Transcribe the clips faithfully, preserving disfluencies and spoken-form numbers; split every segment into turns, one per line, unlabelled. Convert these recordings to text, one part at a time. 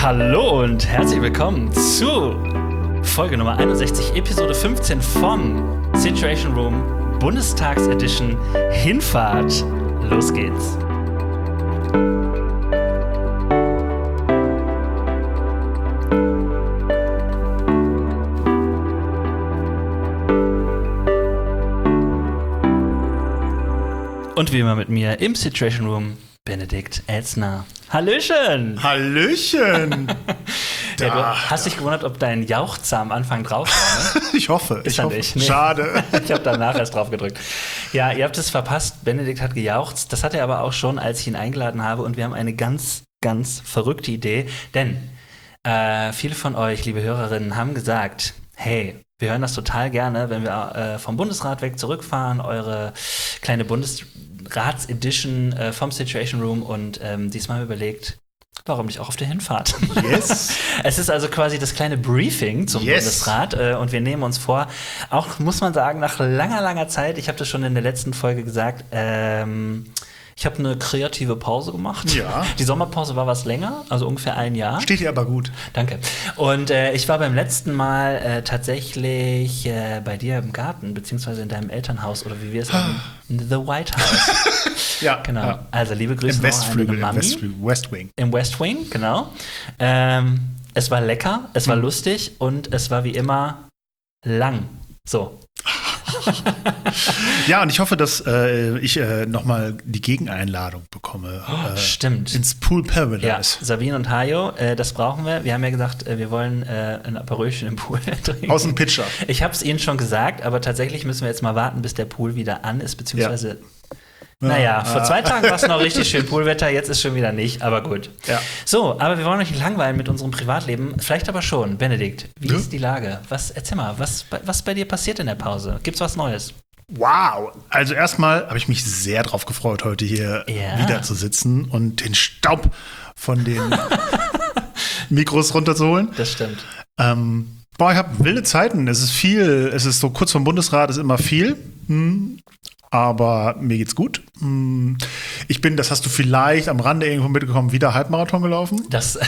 Hallo und herzlich willkommen zu Folge Nummer einundsechzig, Episode fünfzehn von Situation Room, Bundestagsedition Hinfahrt. Los geht's. Und wie immer mit mir im Situation Room Benedikt Elstner. Hallöchen!
Hallöchen!
Ja, du hast dich gewundert, ob dein Jauchzer am Anfang drauf war, ne?
Ich hoffe.
Ist
ich
er
hoffe.
nicht. Nee.
Schade.
Ich habe danach erst drauf gedrückt. Ja, ihr habt es verpasst. Benedikt hat gejauchzt. Das hat er aber auch schon, als ich ihn eingeladen habe. Und wir haben eine ganz, ganz verrückte Idee. Denn äh, viele von euch, liebe Hörerinnen, haben gesagt, hey, wir hören das total gerne, wenn wir äh, vom Bundesrat weg zurückfahren, eure kleine Bundesrats-Edition äh, vom Situation Room. Und ähm, diesmal haben wir überlegt, warum nicht auch auf der Hinfahrt?
Yes.
Es ist also quasi das kleine Briefing zum
Yes.
Bundesrat äh, und wir nehmen uns vor, auch muss man sagen, nach langer, langer Zeit, ich habe das schon in der letzten Folge gesagt, ähm, ich habe eine kreative Pause gemacht.
Ja.
Die Sommerpause war was länger, also ungefähr ein Jahr.
Steht dir aber gut.
Danke. Und äh, ich war beim letzten Mal äh, tatsächlich äh, bei dir im Garten, beziehungsweise in deinem Elternhaus, oder wie wir es sagen, in The White House.
Ja.
Genau.
Ja.
Also liebe Grüße
Im
noch
Westflügel,
an
im
deine Mami.
Westflügel, West Wing.
Im West Wing, genau. Ähm, es war lecker, es war
Mhm.
lustig und es war wie immer lang. So.
Ja, und ich hoffe, dass äh, ich äh, nochmal die Gegeneinladung bekomme.
Oh,
äh,
stimmt.
Ins Pool
Ja,
Paradise.
Sabine und Hajo, äh, das brauchen wir. Wir haben ja gesagt, äh, wir wollen äh, ein Aperölchen im Pool trinken.
Aus dem Pitcher.
Ich habe es Ihnen schon gesagt, aber tatsächlich müssen wir jetzt mal warten, bis der Pool wieder an ist, beziehungsweise naja, vor zwei Tagen war es noch richtig schön Poolwetter, jetzt ist schon wieder nicht, aber gut.
Ja.
So, aber wir wollen euch nicht langweilen mit unserem Privatleben, vielleicht aber schon. Benedikt, wie
Ja.
ist die Lage? Was, erzähl mal, was, bei- was bei dir passiert in der Pause? Gibt's was Neues?
Wow. Also erstmal habe ich mich sehr drauf gefreut, heute hier
Ja.
wieder zu sitzen und den Staub von den Mikros runterzuholen.
Das stimmt.
Ähm, boah, ich habe wilde Zeiten. Es ist viel. Es ist so kurz vom Bundesrat, ist immer viel. Hm. Aber mir geht's gut. Hm. Ich bin, das hast du vielleicht am Rande irgendwo mitbekommen, wieder Halbmarathon gelaufen.
Das.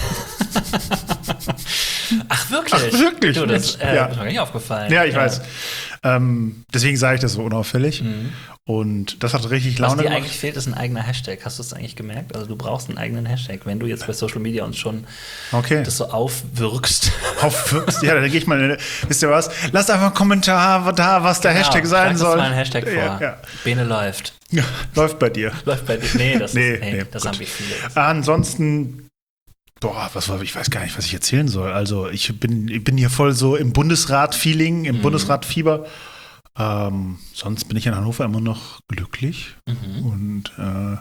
Ach, wirklich?
Ach, wirklich?
Du, das äh,
Ja.
ist mir nicht aufgefallen.
Ja, ich weiß. Ähm, deswegen sage ich das so unauffällig.
Mhm.
Und das hat richtig
Was
Laune
dir
gemacht.
eigentlich fehlt, ist ein eigener Hashtag. Hast du es eigentlich gemerkt? Also du brauchst einen eigenen Hashtag, wenn du jetzt bei Social Media uns schon
Okay.
das so aufwirkst.
Auf, ja, dann gehe ich mal. Wisst ihr was? Lasst einfach einen Kommentar da, was der Hashtag
Genau,
sein
schlag uns
soll.
mal einen Hashtag vor.
Ja, ja.
Bene läuft.
Ja, läuft bei dir.
Läuft bei dir. Nee, das,
Nee,
ist, nee,
nee,
das
gut.
haben wir viele. jetzt.
Ansonsten, boah, was war, ich weiß gar nicht, was ich erzählen soll. Also ich bin, ich bin hier voll so im Bundesrat-Feeling, im
Mhm.
Bundesrat-Fieber. Ähm, sonst bin ich in Hannover immer noch glücklich
Mhm.
und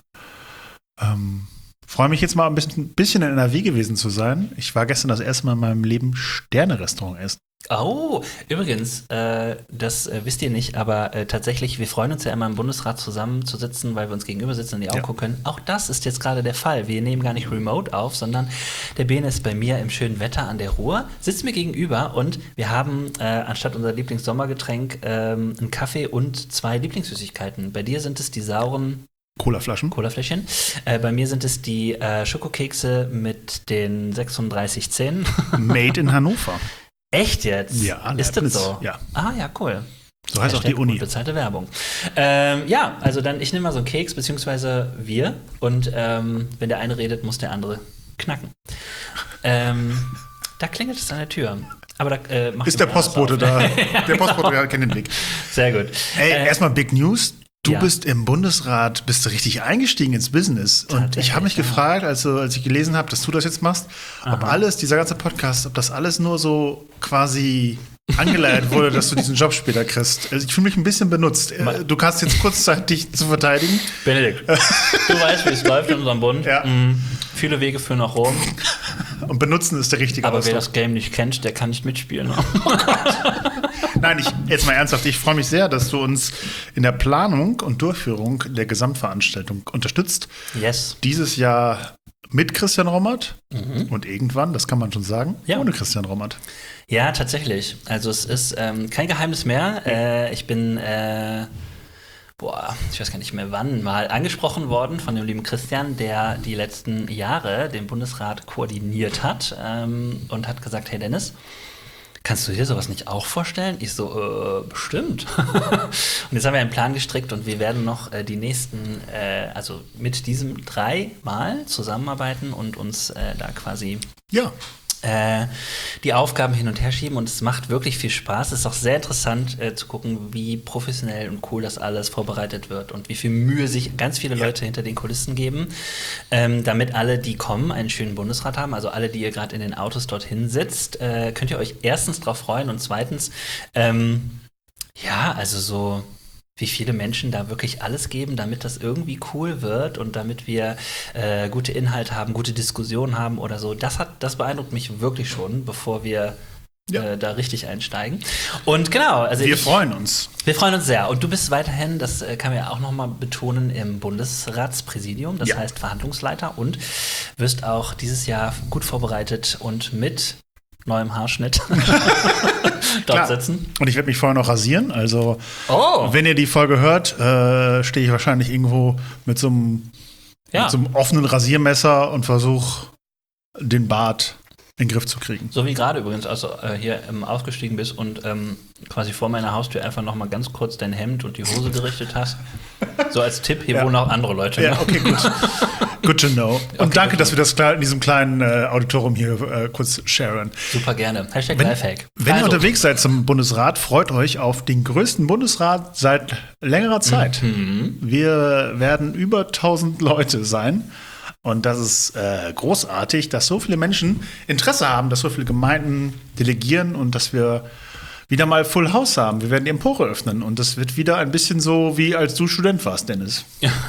äh, ähm, freue mich jetzt mal ein bisschen, bisschen in N R W gewesen zu sein. Ich war gestern das erste Mal in meinem Leben Sterne-Restaurant essen.
Oh, übrigens, äh, das äh, wisst ihr nicht, aber äh, tatsächlich, wir freuen uns ja immer im Bundesrat zusammenzusitzen, weil wir uns gegenüber sitzen und in die Augen
Ja.
gucken können. Auch das ist jetzt gerade der Fall. Wir nehmen gar nicht remote auf, sondern der Bene ist bei mir im schönen Wetter an der Ruhr, sitzt mir gegenüber und wir haben äh, anstatt unser Lieblingssommergetränk ähm, einen Kaffee und zwei Lieblingssüßigkeiten. Bei dir sind es die sauren
Colaflaschen.
Colafläschchen. Äh, bei mir sind es die äh, Schokokekse mit den sechsunddreißig Zähnen.
Made in Hannover.
Echt jetzt?
Ja,
ist das
Leibniz.
so?
Ja.
Ah, ja, cool.
So heißt auch die
Hashtag
Uni.
gut bezahlte Werbung. Ähm, ja, also dann, ich nehme mal so einen Keks, beziehungsweise wir. Und ähm, wenn der eine redet, muss der andere knacken. Ähm, da klingelt es an der Tür. Aber da äh, macht
Ist der
jemand
Postbote
anders
da? Der Postbote kennt den Weg.
auf. Sehr gut.
Ey,
Äh,
erstmal Big News. Du
ja.
bist im Bundesrat, bist du richtig eingestiegen ins Business. Und
Tatsächlich,
ich habe mich
ja.
gefragt, also, als ich gelesen habe, dass du das jetzt machst, ob
Aha.
alles, dieser ganze Podcast, ob das alles nur so quasi angeleiert wurde, dass du diesen Job später kriegst. Also ich fühle mich ein bisschen benutzt. Äh, Du kannst jetzt kurzzeitig zu verteidigen.
Benedikt, du weißt, wie es läuft in unserem Bund.
Ja.
Mhm. Viele Wege führen nach Rom.
Und benutzen ist der richtige
Aber wer
Ausdruck.
das Game nicht kennt, der kann nicht mitspielen.
Nein, ich, jetzt mal ernsthaft, ich freue mich sehr, dass du uns in der Planung und Durchführung der Gesamtveranstaltung unterstützt.
Yes.
Dieses Jahr mit Christian Rommert und irgendwann, das kann man schon sagen,
Ja.
ohne Christian Rommert.
Ja, tatsächlich. Also es ist ähm, kein Geheimnis mehr. Äh, ich bin äh, boah, ich weiß gar nicht mehr wann, mal angesprochen worden von dem lieben Christian, der die letzten Jahre den Bundesrat koordiniert hat ähm, und hat gesagt, hey Dennis, kannst du dir sowas nicht auch vorstellen? Ich so, äh, bestimmt. Und jetzt haben wir einen Plan gestrickt und wir werden noch äh, die nächsten, äh, also mit diesem dreimal zusammenarbeiten und uns äh, da quasi
Ja.
äh, die Aufgaben hin und her schieben. Und es macht wirklich viel Spaß. Es ist auch sehr interessant äh, zu gucken, wie professionell und cool das alles vorbereitet wird und wie viel Mühe sich ganz viele
Ja.
Leute hinter den Kulissen geben, ähm, damit alle, die kommen, einen schönen Bundesrat haben. Also alle, die ihr gerade in den Autos dorthin sitzt, äh, könnt ihr euch erstens drauf freuen und zweitens, ähm, ja, also so wie viele Menschen da wirklich alles geben, damit das irgendwie cool wird und damit wir äh, gute Inhalte haben, gute Diskussionen haben oder so. Das hat, das beeindruckt mich wirklich schon, bevor wir
Ja.
äh, da richtig einsteigen. Und genau, also
Wir
ich,
freuen uns.
wir freuen uns sehr. Und du bist weiterhin, das äh, kann man ja auch nochmal betonen, im Bundesratspräsidium, das
Ja.
heißt Verhandlungsleiter und wirst auch dieses Jahr gut vorbereitet und mit neuem Haarschnitt dort
Klar.
sitzen.
Und ich werde mich vorher noch rasieren. Also,
Oh!
wenn ihr die Folge hört, äh, stehe ich wahrscheinlich irgendwo mit so einem
Ja.
mit so einem offenen Rasiermesser und versuche, den Bart in den Griff zu kriegen.
So wie gerade übrigens, als du äh, hier ähm, ausgestiegen bist und ähm, quasi vor meiner Haustür einfach noch mal ganz kurz dein Hemd und die Hose gerichtet hast. So als Tipp, hier
Ja.
wohnen auch andere Leute.
Ja,
Ne?
okay, gut. Good to know. Und
Okay,
danke,
good
dass
to
wir das klar in diesem kleinen äh, Auditorium hier äh, kurz sharen.
Super gerne. Hashtag
Wenn,
Lifehack.
wenn
Also,
ihr unterwegs seid zum Bundesrat, freut euch auf den größten Bundesrat seit längerer Zeit.
Mhm.
Wir werden über tausend Leute sein. Und das ist äh, großartig, dass so viele Menschen Interesse haben, dass so viele Gemeinden delegieren und dass wir wieder mal Full House haben. Wir werden die Empore öffnen und das wird wieder ein bisschen so, wie als du Student warst, Dennis.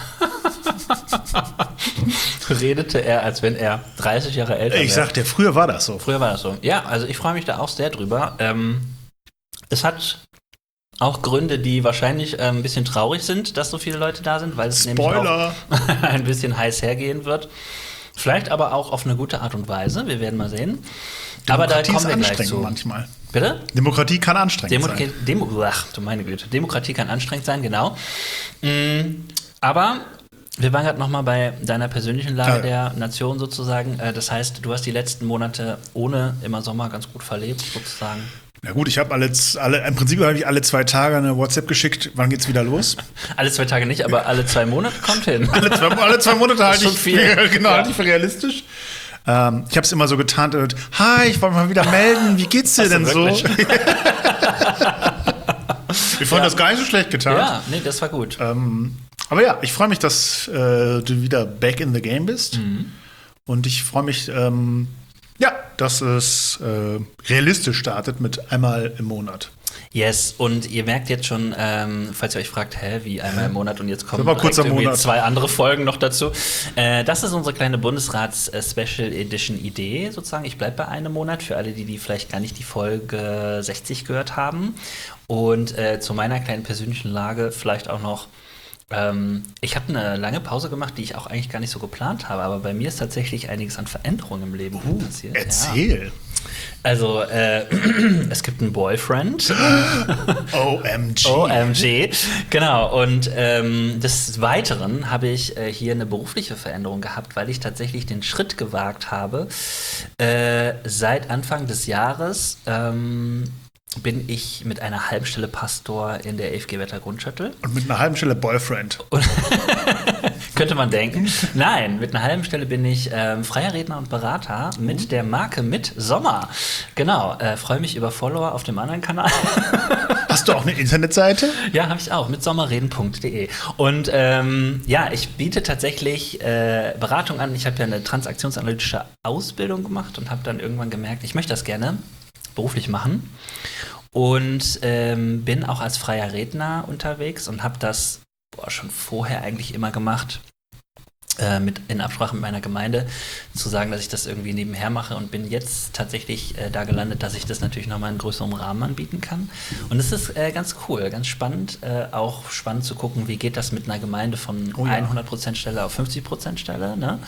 redete er, als wenn er dreißig Jahre älter wäre.
Ich sag dir, früher war das so.
Früher war das so. Ja, also ich freue mich da auch sehr drüber. Ähm, es hat auch Gründe, die wahrscheinlich äh, ein bisschen traurig sind, dass so viele Leute da sind, weil es
Spoiler.
nämlich auch ein bisschen heiß hergehen wird. Vielleicht aber auch auf eine gute Art und Weise. Wir werden mal sehen. Aber da
Demokratie
kommen wir
ist
gleich
anstrengend
zu.
manchmal.
Bitte?
Demokratie kann anstrengend
Demokratie,
sein.
Demo, ach, du meine Güte. Demokratie kann anstrengend sein, genau. Mm, aber wir waren gerade noch mal bei deiner persönlichen Lage
Ja.
der Nation sozusagen. Äh, Das heißt, du hast die letzten Monate ohne immer Sommer ganz gut verlebt sozusagen.
Na gut, ich habe alle, alle, im Prinzip habe ich alle zwei Tage eine WhatsApp geschickt, wann geht's wieder los?
Alle zwei Tage nicht, aber alle zwei Monate kommt hin.
alle, zwei, alle zwei Monate halte
schon
ich
viel.
für, genau,
Ja.
halte ich für realistisch. Ähm, ich habe es immer so getan, äh, hi, ich wollte mal wieder melden, wie geht's dir
Hast du
denn so?
wirklich?
Ich fand das gar nicht so schlecht getan.
Ja, nee, das war gut.
Ähm, aber ja, ich freue mich, dass äh, du wieder back in the game bist.
Mhm.
Und ich freue mich, ähm, ja, dass es äh, realistisch startet mit einmal im Monat.
Yes, und ihr merkt jetzt schon, ähm, falls ihr euch fragt, hä, wie einmal im Monat und jetzt kommen
Mal kurz
direkt
am
irgendwie
Monat.
zwei andere Folgen noch dazu. Äh, das ist unsere kleine Bundesrats-Special Edition Idee sozusagen. Ich bleibe bei einem Monat für alle, die, die vielleicht gar nicht die Folge sechzig gehört haben. Und äh, zu meiner kleinen persönlichen Lage vielleicht auch noch. Ähm, ich habe eine lange Pause gemacht, die ich auch eigentlich gar nicht so geplant habe, aber bei mir ist tatsächlich einiges an Veränderungen im Leben passiert. Ja.
Erzähl.
Also, äh, es gibt einen Boyfriend.
O M G.
O M G, genau. Und ähm, des Weiteren habe ich äh, hier eine berufliche Veränderung gehabt, weil ich tatsächlich den Schritt gewagt habe. Äh, seit Anfang des Jahres ähm, bin ich mit einer halben Stelle Pastor in der F G Wetter Grundschüttel.
Und mit einer halben Stelle Boyfriend.
Könnte man denken. Nein, mit einer halben Stelle bin ich ähm, freier Redner und Berater mit der Marke Mit Sommer. Genau, äh, freue mich über Follower auf dem anderen Kanal.
Hast du auch eine Internetseite?
Ja, habe ich auch, mit sommerreden punkt de. Und ähm, ja, ich biete tatsächlich äh, Beratung an. Ich habe ja eine transaktionsanalytische Ausbildung gemacht und habe dann irgendwann gemerkt, ich möchte das gerne beruflich machen. Und ähm, bin auch als freier Redner unterwegs und habe das boah, schon vorher eigentlich immer gemacht. Äh, mit, in Absprache mit meiner Gemeinde zu sagen, dass ich das irgendwie nebenher mache und bin jetzt tatsächlich äh, da gelandet, dass ich das natürlich nochmal in größerem Rahmen anbieten kann. Und es ist äh, ganz cool, ganz spannend, äh, auch spannend zu gucken, wie geht das mit einer Gemeinde von
Oh ja.
hundert Prozent Stelle auf fünfzig Prozent Stelle. Ne?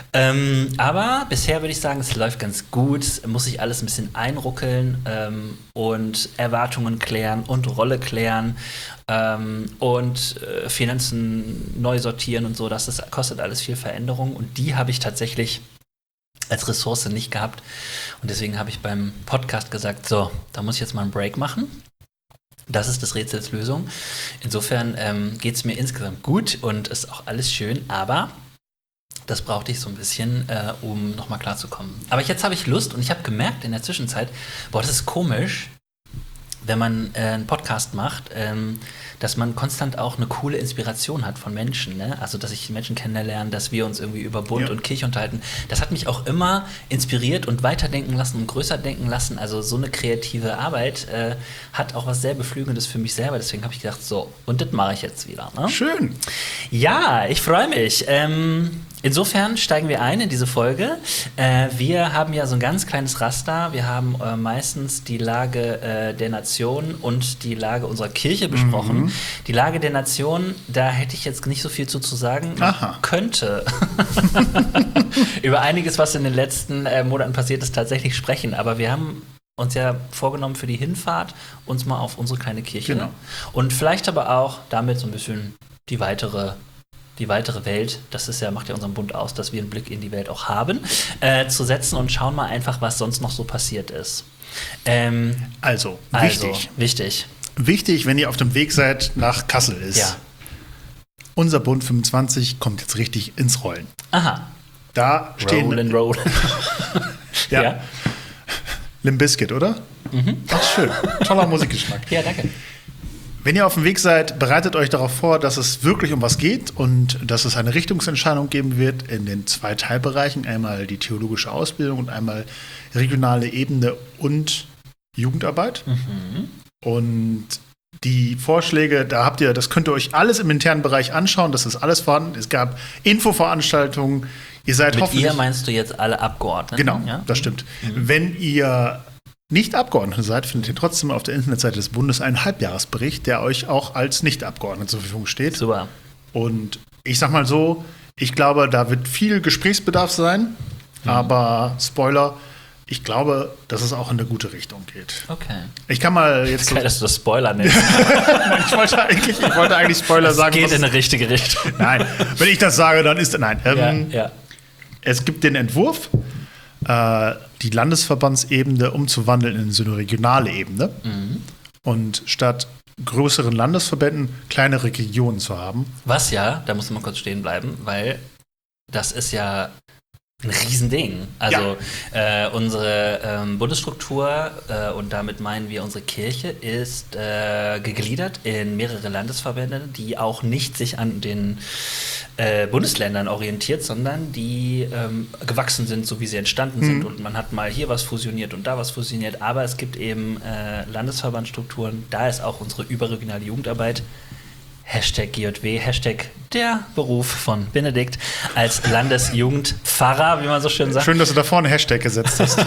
Ähm, aber bisher würde ich sagen, es läuft ganz gut, muss sich alles ein bisschen einruckeln ähm, und Erwartungen klären und Rolle klären ähm, und äh, Finanzen neu sortieren und so. Das ist, kostet alles viel Veränderung und die habe ich tatsächlich als Ressource nicht gehabt. Und deswegen habe ich beim Podcast gesagt, so, da muss ich jetzt mal einen Break machen. Das ist des Rätsels Lösung. Insofern ähm, geht es mir insgesamt gut und ist auch alles schön, aber das brauchte ich so ein bisschen, äh, um nochmal klarzukommen. Aber jetzt habe ich Lust und ich habe gemerkt in der Zwischenzeit, boah, das ist komisch, wenn man äh, einen Podcast macht, ähm, dass man konstant auch eine coole Inspiration hat von Menschen. Ne? Also, dass ich Menschen kennenlerne, dass wir uns irgendwie über Bund
ja.
und Kirche unterhalten. Das hat mich auch immer inspiriert und weiterdenken lassen und größer denken lassen. Also, so eine kreative Arbeit äh, hat auch was sehr Beflügelndes für mich selber. Deswegen habe ich gedacht, so, und das mache ich jetzt wieder. Ne?
Schön.
Ja, ich freue mich. Ähm, insofern steigen wir ein in diese Folge. Äh, wir haben ja so ein ganz kleines Raster. Wir haben äh, meistens die Lage äh, der Nation und die Lage unserer Kirche besprochen. Mhm. Die Lage der Nation, da hätte ich jetzt nicht so viel zu, zu sagen.
Aha.
Könnte über einiges, was in den letzten äh, Monaten passiert ist, tatsächlich sprechen. Aber wir haben uns ja vorgenommen für die Hinfahrt, uns mal auf unsere kleine Kirche
genau.
und vielleicht aber auch damit so ein bisschen die weitere die weitere Welt, das ist ja, macht ja unseren Bund aus, dass wir einen Blick in die Welt auch haben, äh, zu setzen und schauen mal einfach, was sonst noch so passiert ist. Ähm,
also,
also,
wichtig.
Wichtig.
Wichtig, wenn ihr auf dem Weg seid nach Kassel ist.
Ja.
Unser Bund fünfundzwanzig kommt jetzt richtig ins Rollen.
Aha.
Da stehen.
Rollen, rollen.
ja.
ja.
Limp Bizkit, oder?
Mhm.
Ach, schön. Toller Musikgeschmack.
Ja, danke.
Wenn ihr auf dem Weg seid, bereitet euch darauf vor, dass es wirklich um was geht und dass es eine Richtungsentscheidung geben wird in den zwei Teilbereichen. Einmal die theologische Ausbildung und einmal regionale Ebene und Jugendarbeit.
Mhm.
Und die Vorschläge, da habt ihr, das könnt ihr euch alles im internen Bereich anschauen. Das ist alles vorhanden. Es gab Infoveranstaltungen. Ihr seid
Mit
hoffentlich.
ihr meinst du jetzt alle Abgeordneten?
Genau,
ja?
das stimmt.
Mhm.
Wenn ihr nicht Abgeordnete seid, findet ihr trotzdem auf der Internetseite des Bundes einen Halbjahresbericht, der euch auch als Nicht-Abgeordnete zur Verfügung steht.
Super.
Und ich sag mal so, ich glaube, da wird viel Gesprächsbedarf sein, mhm. aber Spoiler, ich glaube, dass es auch in eine gute Richtung geht.
Okay.
Ich kann mal jetzt.
Geil, dass du das Spoiler nennst.
ich, wollte eigentlich, ich wollte eigentlich Spoiler
es
sagen.
Geht
was,
in eine richtige Richtung.
Nein, wenn ich das sage, dann ist. Nein. Ähm,
ja, ja.
Es gibt den Entwurf, äh, die Landesverbandsebene umzuwandeln in so eine regionale Ebene. Mhm. Und statt größeren Landesverbänden kleinere Regionen zu haben.
Was ja, da muss man kurz stehen bleiben, weil das ist ja ein Riesending. Also ja. äh, unsere ähm, Bundesstruktur, äh, und damit meinen wir unsere Kirche, ist äh, gegliedert in mehrere Landesverbände, die auch nicht sich an den äh, Bundesländern orientiert, sondern die ähm, gewachsen sind, so wie sie entstanden mhm. sind. Und man hat mal hier was fusioniert und da was fusioniert. Aber es gibt eben äh, Landesverbandstrukturen. Da ist auch unsere überregionale Jugendarbeit. Hashtag G J W, Hashtag der Beruf von Benedikt als Landesjugendpfarrer, wie man so schön sagt.
Schön, dass du da vorne Hashtag gesetzt hast.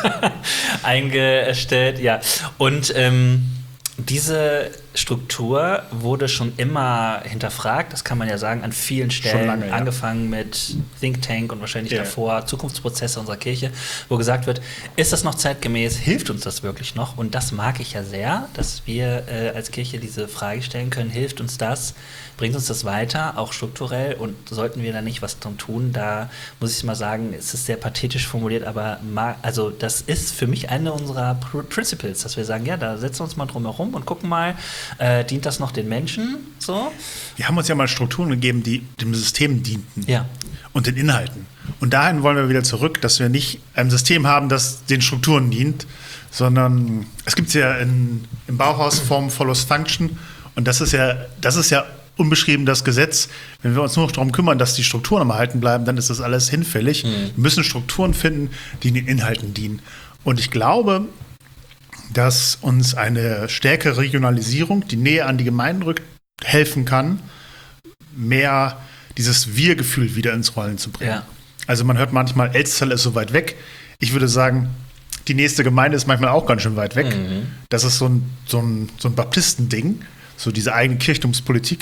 Eingestellt, ja. Und ähm, diese Struktur wurde schon immer hinterfragt, das kann man ja sagen, an vielen Stellen.
Schon lange, ja.
Angefangen mit Think Tank und wahrscheinlich
ja.
davor Zukunftsprozesse unserer Kirche, wo gesagt wird, ist das noch zeitgemäß, hilft uns das wirklich noch? Und das mag ich ja sehr, dass wir äh, als Kirche diese Frage stellen können, hilft uns das? Bringt uns das weiter, auch strukturell? Und sollten wir da nicht was dran tun? Da muss ich mal sagen, es ist sehr pathetisch formuliert, aber ma- also das ist für mich eine unserer Pr- Principles, dass wir sagen, ja, da setzen wir uns mal drum herum und gucken mal, äh, dient das noch den Menschen? So?
Wir haben uns ja mal Strukturen gegeben, die dem System dienten
Ja.
und den Inhalten. Und dahin wollen wir wieder zurück, dass wir nicht ein System haben, das den Strukturen dient, sondern es gibt es ja in, im Bauhaus Form follows Function. Und das ist ja, das ist ja unbeschrieben das Gesetz. Wenn wir uns nur noch darum kümmern, dass die Strukturen am Erhalten bleiben, dann ist das alles hinfällig. Mhm. Wir müssen Strukturen finden, die den Inhalten dienen. Und ich glaube, dass uns eine stärkere Regionalisierung, die näher an die Gemeinden rückt, helfen kann, mehr dieses Wir-Gefühl wieder ins Rollen zu bringen.
Ja.
Also man hört manchmal, Elztal ist so weit weg. Ich würde sagen, die nächste Gemeinde ist manchmal auch ganz schön weit weg. Mhm. Das ist so ein, so ein, so ein Baptistending, so diese eigene Kirchtumspolitik.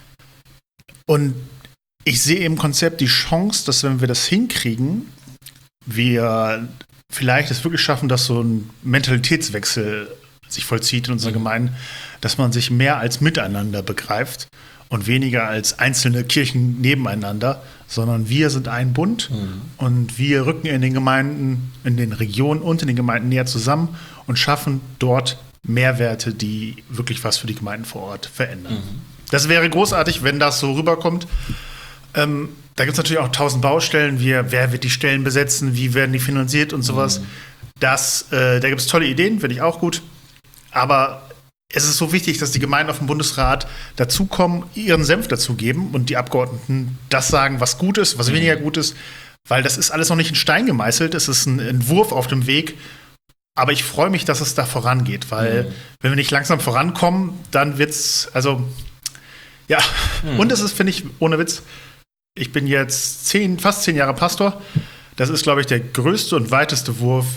Und ich sehe im Konzept die Chance, dass wenn wir das hinkriegen, wir vielleicht es wirklich schaffen, dass so ein Mentalitätswechsel sich vollzieht in unseren Gemeinden, dass man sich mehr als miteinander begreift und weniger als einzelne Kirchen nebeneinander, sondern wir sind ein Bund mhm. und wir rücken in den Gemeinden, in den Regionen und in den Gemeinden näher zusammen und schaffen dort Mehrwerte, die wirklich was für die Gemeinden vor Ort verändern. Mhm. Das wäre großartig, wenn das so rüberkommt. Ähm, da gibt es natürlich auch tausend Baustellen. Wie, wer wird die Stellen besetzen? Wie werden die finanziert und sowas? Mhm. Das, äh, da gibt es tolle Ideen, finde ich auch gut. Aber es ist so wichtig, dass die Gemeinden auf dem Bundesrat dazukommen, ihren Senf dazugeben und die Abgeordneten das sagen, was gut ist, was mhm. weniger gut ist. Weil das ist alles noch nicht in Stein gemeißelt. Es ist ein Entwurf auf dem Weg. Aber ich freue mich, dass es da vorangeht. Weil mhm. wenn wir nicht langsam vorankommen, dann wird's, also ja. Mhm. Und es ist, finde ich, ohne Witz, ich bin jetzt zehn, fast zehn Jahre Pastor. Das ist, glaube ich, der größte und weiteste Wurf,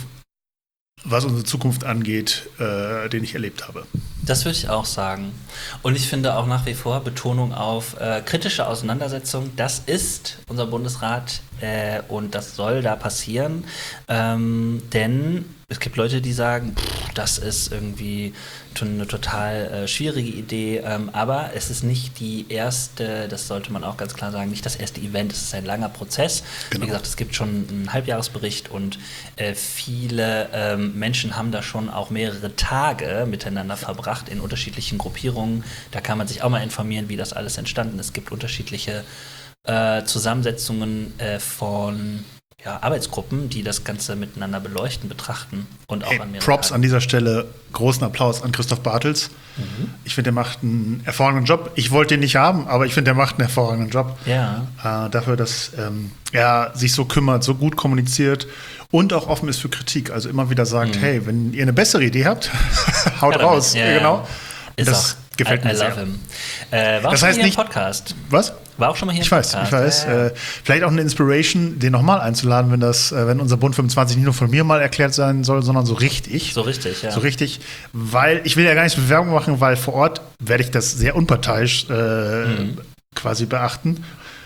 was unsere Zukunft angeht, äh, den ich erlebt habe.
Das würde ich auch sagen. Und ich finde auch nach wie vor Betonung auf äh, kritische Auseinandersetzung. Das ist unser Bundesrat äh, und das soll da passieren. Ähm, denn es gibt Leute, die sagen, pff, das ist irgendwie eine total äh, schwierige Idee. Ähm, aber es ist nicht die erste, das sollte man auch ganz klar sagen, nicht das erste Event. Es ist ein langer Prozess. Genau. Wie gesagt, es gibt schon einen Halbjahresbericht und äh, viele ähm, Menschen haben da schon auch mehrere Tage miteinander verbracht in unterschiedlichen Gruppierungen. Da kann man sich auch mal informieren, wie das alles entstanden ist. Es gibt unterschiedliche äh, Zusammensetzungen äh, von ja, Arbeitsgruppen, die das Ganze miteinander beleuchten, betrachten und auch
hey,
an mir.
Props an dieser Stelle, großen Applaus an Christoph Bartels. Mhm. Ich finde, der macht einen hervorragenden Job. Ich wollte den nicht haben, aber ich finde, der macht einen hervorragenden Job.
Ja.
Äh, dafür, dass ähm, er sich so kümmert, so gut kommuniziert und auch offen ist für Kritik. Also immer wieder sagt, mhm. hey, wenn ihr eine bessere Idee habt, haut ja, raus.
Ja,
genau.
Ist
das
auch,
gefällt
I,
mir
I
sehr.
Love him. Äh, war
das
auch
heißt
schon hier
nicht,
im Podcast.
Was?
War auch schon mal hier
ich
im
weiß,
Podcast.
Ich weiß,
ja, ja.
äh, vielleicht auch eine Inspiration, den nochmal einzuladen, wenn das, äh, wenn unser Bund fünfundzwanzig nicht nur von mir mal erklärt sein soll, sondern so richtig.
So richtig, ja.
So richtig, weil ich will ja gar nicht so Werbung machen, weil vor Ort werde ich das sehr unparteiisch äh, mhm. quasi beachten.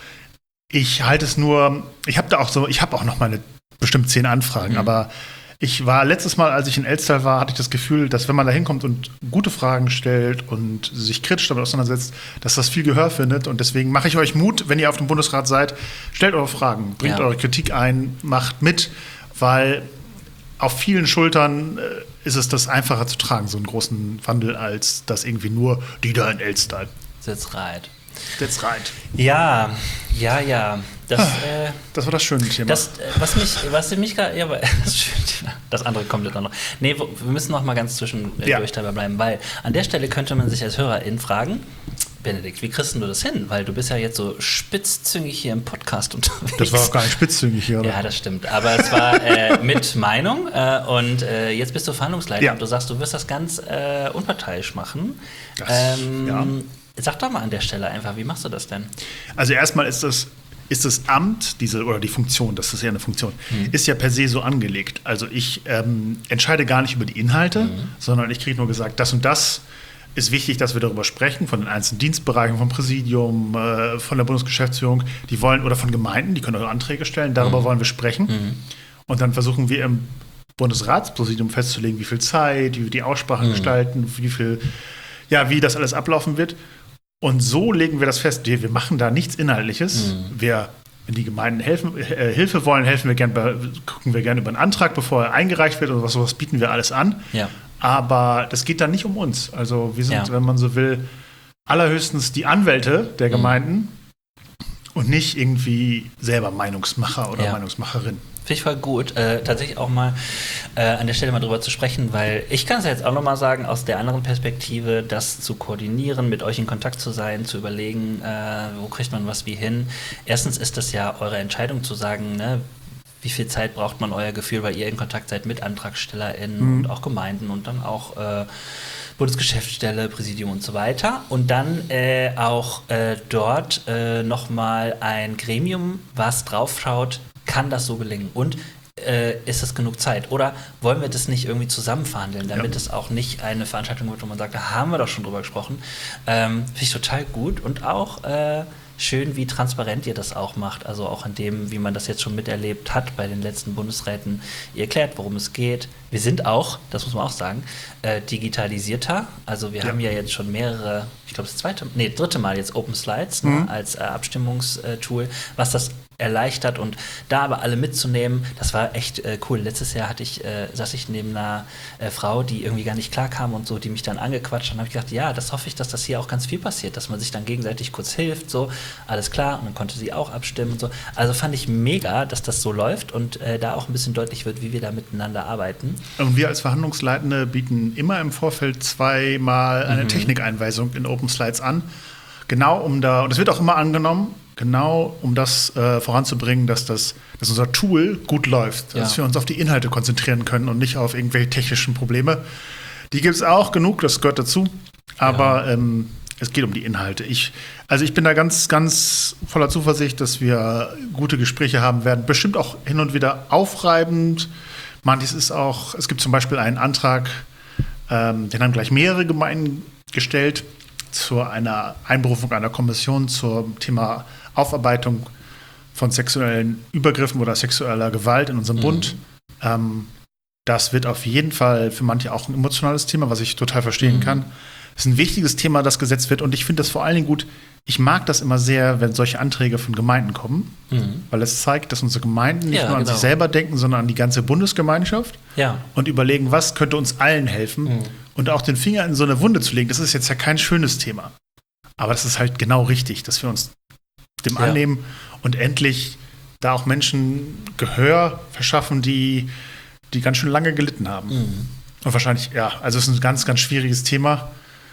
Ich halte es nur, ich habe da auch so, ich habe auch noch meine bestimmt zehn Anfragen, mhm. aber ich war letztes Mal, als ich in Elster war, hatte ich das Gefühl, dass wenn man da hinkommt und gute Fragen stellt und sich kritisch damit auseinandersetzt, dass das viel Gehör findet. Und deswegen mache ich euch Mut, wenn ihr auf dem Bundesrat seid, stellt eure Fragen, bringt ja. eure Kritik ein, macht mit, weil auf vielen Schultern äh, ist es das einfacher zu tragen, so einen großen Wandel, als das irgendwie nur die da in Elster.
That's right.
That's right.
Ja, ja, ja. Das,
ah,
äh,
das war das schöne Thema.
Das, was mich, was mich gerade, ja, das, das andere kommt jetzt auch noch. Nee, wir müssen noch mal ganz zwischendurch ja. dabei bleiben, weil an der Stelle könnte man sich als HörerIn fragen, Benedikt, wie kriegst du das hin? Weil du bist ja jetzt so spitzzüngig hier im Podcast unterwegs.
Das war auch gar nicht spitzzüngig hier, oder?
Ja, das stimmt. Aber es war äh, mit Meinung äh, und äh, jetzt bist du Verhandlungsleiter ja. und du sagst, du wirst das ganz äh, unparteiisch machen. Das, ähm, ja. Sag doch mal an der Stelle einfach, wie machst du das denn?
Also erstmal ist das, ist das Amt, diese, oder die Funktion, das ist ja eine Funktion, mhm. ist ja per se so angelegt. Also ich ähm, entscheide gar nicht über die Inhalte, mhm. sondern ich kriege nur gesagt, das und das ist wichtig, dass wir darüber sprechen, von den einzelnen Dienstbereichen, vom Präsidium, äh, von der Bundesgeschäftsführung, die wollen, oder von Gemeinden, die können auch Anträge stellen, darüber mhm. wollen wir sprechen. Mhm. Und dann versuchen wir im Bundesratspräsidium festzulegen, wie viel Zeit, wie wir die Aussprache mhm. gestalten, wie viel, ja, wie das alles ablaufen wird. Und so legen wir das fest. Wir, wir machen da nichts Inhaltliches. Mhm. Wir, wenn die Gemeinden helfen, äh, Hilfe wollen, helfen wir gern, gucken wir gerne über einen Antrag, bevor er eingereicht wird oder was, sowas bieten wir alles an.
Ja. Aber
das geht dann nicht um uns. Also wir sind, ja. wenn man so will, allerhöchstens die Anwälte der Gemeinden mhm. und nicht irgendwie selber Meinungsmacher oder ja. Meinungsmacherin.
Finde ich voll gut, äh, tatsächlich auch mal äh, an der Stelle mal drüber zu sprechen, weil ich kann es ja jetzt auch nochmal sagen, aus der anderen Perspektive, das zu koordinieren, mit euch in Kontakt zu sein, zu überlegen, äh, wo kriegt man was wie hin. Erstens ist das ja eure Entscheidung zu sagen, ne, wie viel Zeit braucht man euer Gefühl, weil ihr in Kontakt seid mit AntragstellerInnen mhm. und auch Gemeinden und dann auch äh, Bundesgeschäftsstelle, Präsidium und so weiter. Und dann äh, auch äh, dort äh, nochmal ein Gremium, was draufschaut, kann das so gelingen? Und äh, ist das genug Zeit? Oder wollen wir das nicht irgendwie zusammen verhandeln, damit ja. es auch nicht eine Veranstaltung wird, wo man sagt, da haben wir doch schon drüber gesprochen. Ähm, Finde ich total gut und auch äh, schön, wie transparent ihr das auch macht. Also auch in dem, wie man das jetzt schon miterlebt hat bei den letzten Bundesräten. Ihr erklärt, worum es geht. Wir sind auch, das muss man auch sagen, äh, digitalisierter. Also wir
Ja.
haben ja jetzt schon mehrere, ich glaube das zweite, nee, dritte Mal jetzt Open Slides ne,
Mhm.
als äh, Abstimmungstool, was das erleichtert und da aber alle mitzunehmen, das war echt äh, cool. Letztes Jahr hatte ich, äh, saß ich neben einer äh, Frau, die irgendwie gar nicht klarkam und so, die mich dann angequatscht hat und habe ich gedacht, ja, das hoffe ich, dass das hier auch ganz viel passiert, dass man sich dann gegenseitig kurz hilft, so, alles klar, und dann konnte sie auch abstimmen und so. Also fand ich mega, dass das so läuft und äh, da auch ein bisschen deutlich wird, wie wir da miteinander arbeiten.
Und wir als Verhandlungsleitende bieten immer im Vorfeld zweimal eine
Mhm.
Technikeinweisung in Open Slides an. Genau um da, und das wird auch immer angenommen, genau um das äh, voranzubringen, dass, das, dass unser Tool gut läuft.
Ja.
Dass wir uns auf die Inhalte konzentrieren können und nicht auf irgendwelche technischen Probleme. Die gibt es auch genug, das gehört dazu. Aber
Ja.
ähm, es geht um die Inhalte. Ich, also ich bin da ganz, ganz voller Zuversicht, dass wir gute Gespräche haben werden. Bestimmt auch hin und wieder aufreibend. Manches ist auch, es gibt zum Beispiel einen Antrag, ähm, den haben gleich mehrere Gemeinden gestellt, zu einer Einberufung einer Kommission zum Thema Aufarbeitung von sexuellen Übergriffen oder sexueller Gewalt in unserem
Mhm.
Bund. Ähm, das wird auf jeden Fall für manche auch ein emotionales Thema, was ich total verstehen
Mhm.
kann. Es ist ein wichtiges Thema, das gesetzt wird. Und ich finde das vor allen Dingen gut. Ich mag das immer sehr, wenn solche Anträge von Gemeinden kommen,
Mhm.
weil es zeigt, dass unsere Gemeinden nicht
Ja,
nur an
genau.
sich selber denken, sondern an die ganze Bundesgemeinschaft
Ja.
und überlegen, was könnte uns allen helfen.
Mhm.
Und auch den Finger in so eine Wunde zu legen, das ist jetzt ja kein schönes Thema. Aber das ist halt genau richtig, dass wir uns dem
Ja.
annehmen und endlich da auch Menschen Gehör verschaffen, die, die ganz schön lange gelitten haben.
Mhm.
Und wahrscheinlich, ja, also es ist ein ganz, ganz schwieriges Thema.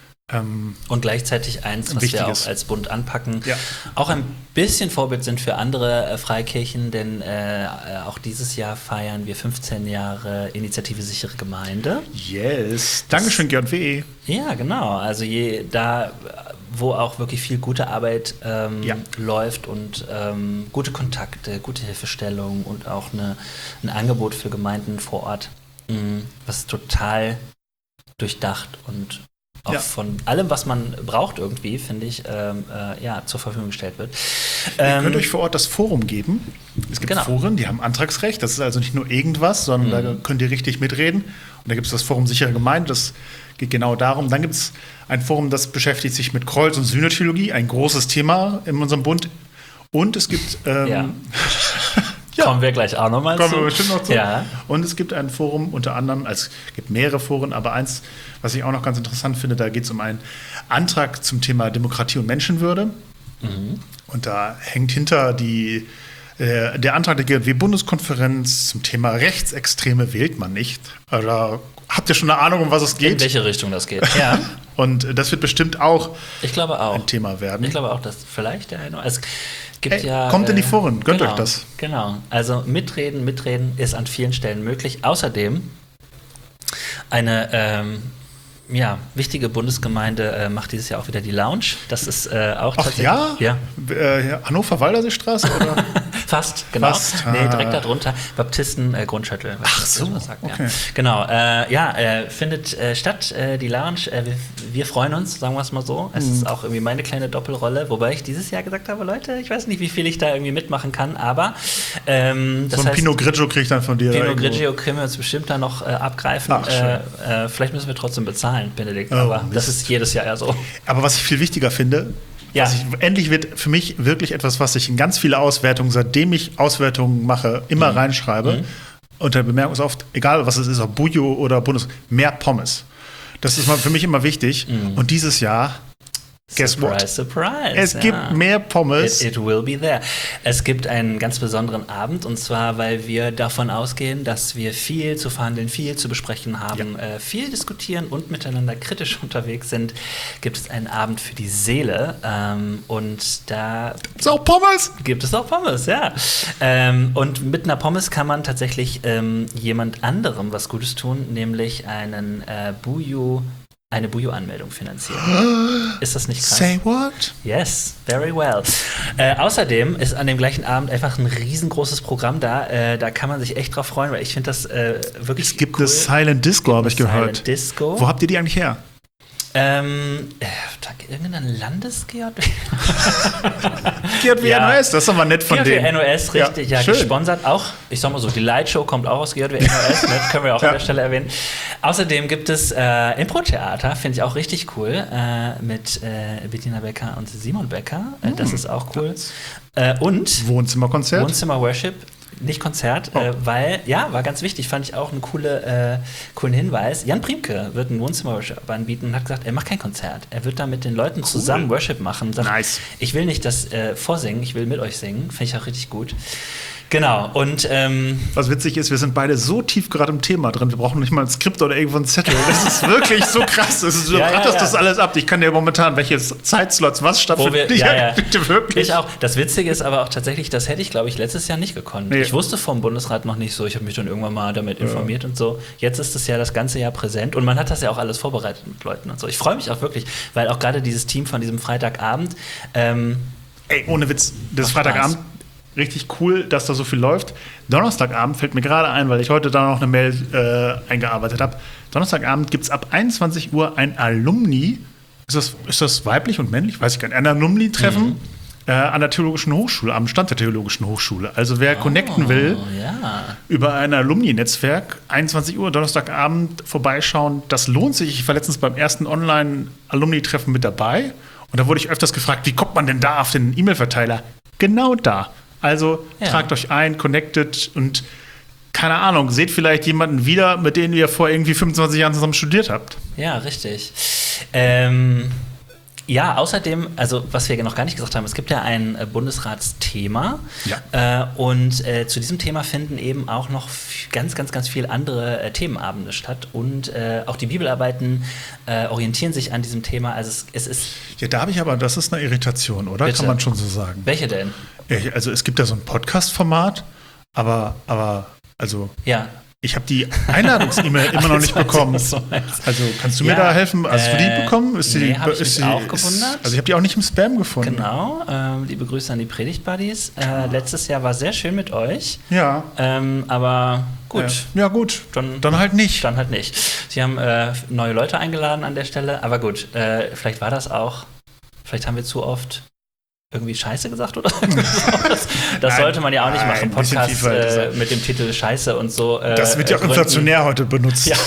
Ähm,
Und gleichzeitig eins, was wir
Wichtiges.
auch als Bund anpacken.
Ja.
Auch ein bisschen Vorbild sind für andere äh, Freikirchen, denn äh, äh, auch dieses Jahr feiern wir fünfzehn Jahre Initiative Sichere Gemeinde.
yes. Dankeschön, G J W E.
Ja, genau. Also je, da, wo auch wirklich viel gute Arbeit ähm,
Ja.
läuft und ähm, gute Kontakte, gute Hilfestellung und auch eine, ein Angebot für Gemeinden vor Ort, mh, was total durchdacht und auch
Ja.
von allem, was man braucht irgendwie, finde ich, ähm, äh, ja, zur Verfügung gestellt wird.
Ihr
Ähm,
könnt euch vor Ort das Forum geben. Es gibt
Genau.
Foren, die haben Antragsrecht. Das ist also nicht nur irgendwas, sondern da könnt ihr richtig mitreden. Und da gibt es das Forum Sichere Gemeinde, das geht genau darum. Dann gibt es ein Forum, das beschäftigt sich mit Kreuz- und Synodologie, ein großes Thema in unserem Bund. Und es gibt ähm,
Ja.
ja.
Kommen wir gleich auch nochmal zu.
Kommen wir bestimmt noch zu.
Ja.
Und es gibt ein Forum, unter anderem, also es gibt mehrere Foren, aber eins, was ich auch noch ganz interessant finde, da geht es um einen Antrag zum Thema Demokratie und Menschenwürde.
Mhm.
Und da hängt hinter die, äh, der Antrag der G J W-Bundeskonferenz zum Thema Rechtsextreme wählt man nicht. Oder habt ihr schon eine Ahnung, um was es
In
geht?
welche Richtung das geht. Ja,
Und äh, das wird bestimmt auch
ich glaube auch.
ein Thema werden.
Ich glaube auch, dass vielleicht der eine. Es gibt
Ey,
ja.
kommt in die
äh,
Foren, gönnt
genau,
euch das.
Genau. Also mitreden, mitreden ist an vielen Stellen möglich. Außerdem eine ähm, ja, wichtige Bundesgemeinde äh, macht dieses Jahr auch wieder die Lounge. Das ist äh, auch
Ach
tatsächlich.
ja?
Ja.
Äh, Hannover-Walderseestraße? Oder?
Fast, genau.
Fast,
Nee,
ah.
direkt darunter. Baptisten äh, Grundschüttel.
Ach so,
sagt,
okay.
ja. Genau, äh, ja, äh, findet äh, statt, äh, die Lounge. Äh, wir, wir freuen uns, sagen wir es mal so. Es
Mhm.
ist auch irgendwie meine kleine Doppelrolle, wobei ich dieses Jahr gesagt habe, Leute, ich weiß nicht, wie viel ich da irgendwie mitmachen kann, aber ähm, das
So ein
heißt,
Pinot Grigio kriege ich dann von dir. da
Pinot
irgendwo.
Grigio können wir uns bestimmt da noch äh, abgreifen.
Ach, schön.
äh, äh, vielleicht müssen wir trotzdem bezahlen, Benedikt,
Oh,
aber
Mist.
das ist jedes Jahr ja so.
Aber was ich viel wichtiger finde,
Ja.
was ich, endlich wird für mich wirklich etwas, was ich in ganz viele Auswertungen, seitdem ich Auswertungen mache, immer
Mhm.
reinschreibe.
Mhm.
Und der Bemerkung ist oft, egal was es ist, ob Bujo oder Bundes, mehr Pommes. Das ist mal für mich immer wichtig.
Mhm.
Und dieses Jahr, guess
Surprise,
what?
surprise.
Es
ja.
gibt mehr Pommes.
It, it will be there. Es gibt einen ganz besonderen Abend und zwar, weil wir davon ausgehen, dass wir viel zu verhandeln, viel zu besprechen haben,
Ja.
äh, viel diskutieren und miteinander kritisch unterwegs sind, gibt es einen Abend für die Seele ähm, und da
Ist auch Pommes?
gibt es auch Pommes, ja. Ähm, und mit einer Pommes kann man tatsächlich ähm, jemand anderem was Gutes tun, nämlich einen äh, Buju eine Bujo-Anmeldung finanzieren. Ist das nicht krass?
Say what?
Yes, very well. Äh, außerdem ist an dem gleichen Abend einfach ein riesengroßes Programm da. Äh, da kann man sich echt drauf freuen, weil ich finde das äh, wirklich
Es gibt
cool.
eine Silent Disco, habe ich
Silent
gehört.
Disco.
Wo habt ihr die eigentlich her?
Ähm, äh, irgendein Landes-G J W?
G J W
Ja.
N O S, das ist doch mal nett von
G J W
denen.
N O S, richtig, ja,
schön.
gesponsert auch. Ich sag mal so, die Lightshow kommt auch aus G J W N O S, ne? Können wir auch
Ja.
an der Stelle erwähnen. Außerdem gibt es äh, Impro-Theater, finde ich auch richtig cool, äh, mit äh, Bettina Becker und Simon Becker. Äh, das ist auch cool. Äh, und
Wohnzimmerkonzert.
Wohnzimmer-Worship. Nicht Konzert,
Oh.
äh, weil, ja, war ganz wichtig, fand ich auch einen coole, äh, coolen Hinweis. Jan Priemke wird ein Wohnzimmer-Worship anbieten und hat gesagt, er macht kein Konzert. Er wird da mit den Leuten zusammen Worship machen. Sagt,
Nice.
Ich will nicht das äh, vorsingen, ich will mit euch singen. Finde ich auch richtig gut. Genau, und ähm,
Was witzig ist, wir sind beide so tief gerade im Thema drin, wir brauchen nicht mal ein Skript oder irgendwo einen Zettel. Das ist wirklich so krass. Das ist, du
Ja, ja,
ratterst
ja.
das alles ab. Ich kann dir momentan, welche Zeitslots was
wo
stattfindet.
wir, ja, ja.
Wirklich.
Ich auch. Das Witzige ist aber auch tatsächlich, das hätte ich, glaube ich, letztes Jahr nicht gekonnt.
Nee.
Ich wusste vom Bundesrat noch nicht so, ich habe mich dann irgendwann mal damit informiert und so. Jetzt ist es ja das ganze Jahr präsent und man hat das ja auch alles vorbereitet mit Leuten und so. Ich freue mich auch wirklich, weil auch gerade dieses Team von diesem Freitagabend, ähm,
Ey, ohne Witz, das ist
Macht
Freitagabend. Richtig cool, dass da so viel läuft. Donnerstagabend fällt mir gerade ein, weil ich heute da noch eine Mail äh, eingearbeitet habe. Donnerstagabend gibt es ab einundzwanzig Uhr ein Alumni. Ist das, ist das weiblich und männlich? Weiß ich gar nicht. Ein Alumni-Treffen
Mhm.
äh, an der Theologischen Hochschule, am Stand der Theologischen Hochschule. Also wer connecten will
oh, ja.
über ein Alumni-Netzwerk, einundzwanzig Uhr Donnerstagabend vorbeischauen, das lohnt sich. Ich war letztens beim ersten Online-Alumni-Treffen mit dabei und da wurde ich öfters gefragt, wie kommt man denn da auf den E-Mail-Verteiler? Genau da. Also
Ja.
tragt euch ein, connected und keine Ahnung, seht vielleicht jemanden wieder, mit dem ihr vor irgendwie fünfundzwanzig Jahren zusammen studiert habt.
Ja, richtig. Ähm, ja, außerdem, also was wir noch gar nicht gesagt haben, es gibt ja ein äh, Bundesratsthema
Ja.
äh, und äh, zu diesem Thema finden eben auch noch f- ganz, ganz, ganz viele andere äh, Themenabende statt und äh, auch die Bibelarbeiten äh, orientieren sich an diesem Thema. Also es, es ist,
Ja, da habe ich aber, das ist eine Irritation, oder?
Bitte.
Kann man schon so sagen.
welche denn?
Ja, Also es gibt da so ein Podcast-Format, aber, aber also
Ja.
ich habe die Einladungs-E-Mail immer noch nicht
Jetzt weiß ich,
bekommen.
was du meinst.
Also kannst du mir
Ja,
da helfen? Hast du
äh,
die bekommen? Ist die,
nee, hab ich
ist
mich
die,
auch
ist,
gewundert.
Also ich habe die auch nicht im Spam gefunden.
Genau, ähm, liebe Grüße an die Predigt-Buddies. Äh, letztes Jahr war sehr schön mit euch,
Ja.
ähm, aber gut.
Ja, ja gut.
Dann-
Dann halt nicht.
Dann halt nicht. Sie haben äh, neue Leute eingeladen an der Stelle, aber gut, äh, vielleicht war das auch, vielleicht haben wir zu oft irgendwie Scheiße gesagt oder so. Das, das
Nein,
sollte man ja auch nicht
nein,
machen.
ein bisschen
Podcast
tiefer
äh,
gesagt.
mit dem Titel Scheiße und so. Äh,
Das wird ja auch
gründen.
inflationär heute benutzt.
Ja.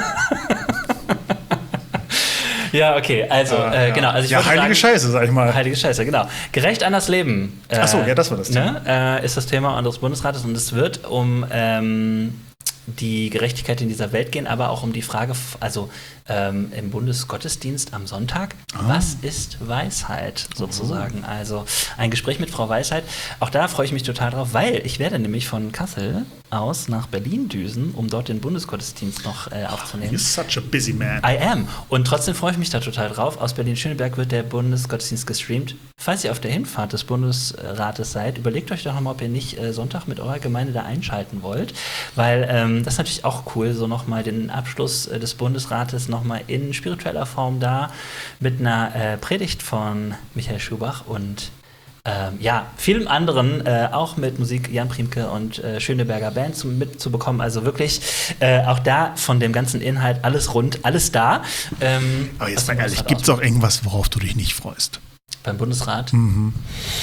Ja, okay, also,
Ah,
äh,
ja.
genau. Also ich
ja,
wollte
heilige
sagen,
Scheiße, sag ich mal.
Heilige Scheiße, genau. Gerecht an das Leben. Äh,
Ach so, ja, das war das
ne, äh, ist das Thema unseres Bundesrates und es wird um ähm, die Gerechtigkeit in dieser Welt gehen, aber auch um die Frage, f- also ähm, im Bundesgottesdienst am Sonntag, was ist Weisheit sozusagen? Also ein Gespräch mit Frau Weisheit. Auch da freue ich mich total drauf, weil ich werde nämlich von Kassel aus nach Berlin düsen, um dort den Bundesgottesdienst noch äh, aufzunehmen.
You're such a busy man.
I am. Und trotzdem freue ich mich da total drauf. Aus Berlin-Schöneberg wird der Bundesgottesdienst gestreamt. Falls ihr auf der Hinfahrt des Bundesrates seid, überlegt euch doch nochmal, ob ihr nicht äh, Sonntag mit eurer Gemeinde da einschalten wollt. Weil ähm, das ist natürlich auch cool, so nochmal den Abschluss äh, des Bundesrates nochmal in spiritueller Form da mit einer äh, Predigt von Michael Schubach und Ähm, ja, vielen anderen, äh, auch mit Musik Jan Priemke und äh, Schöneberger Band zum, mitzubekommen. Also wirklich äh, auch da von dem ganzen Inhalt alles rund, alles da. Ähm,
Aber jetzt
was
mal
den
ehrlich,
Bundesrat
gibt es auch irgendwas, worauf du dich nicht freust?
ausmacht. Beim Bundesrat?
Mhm.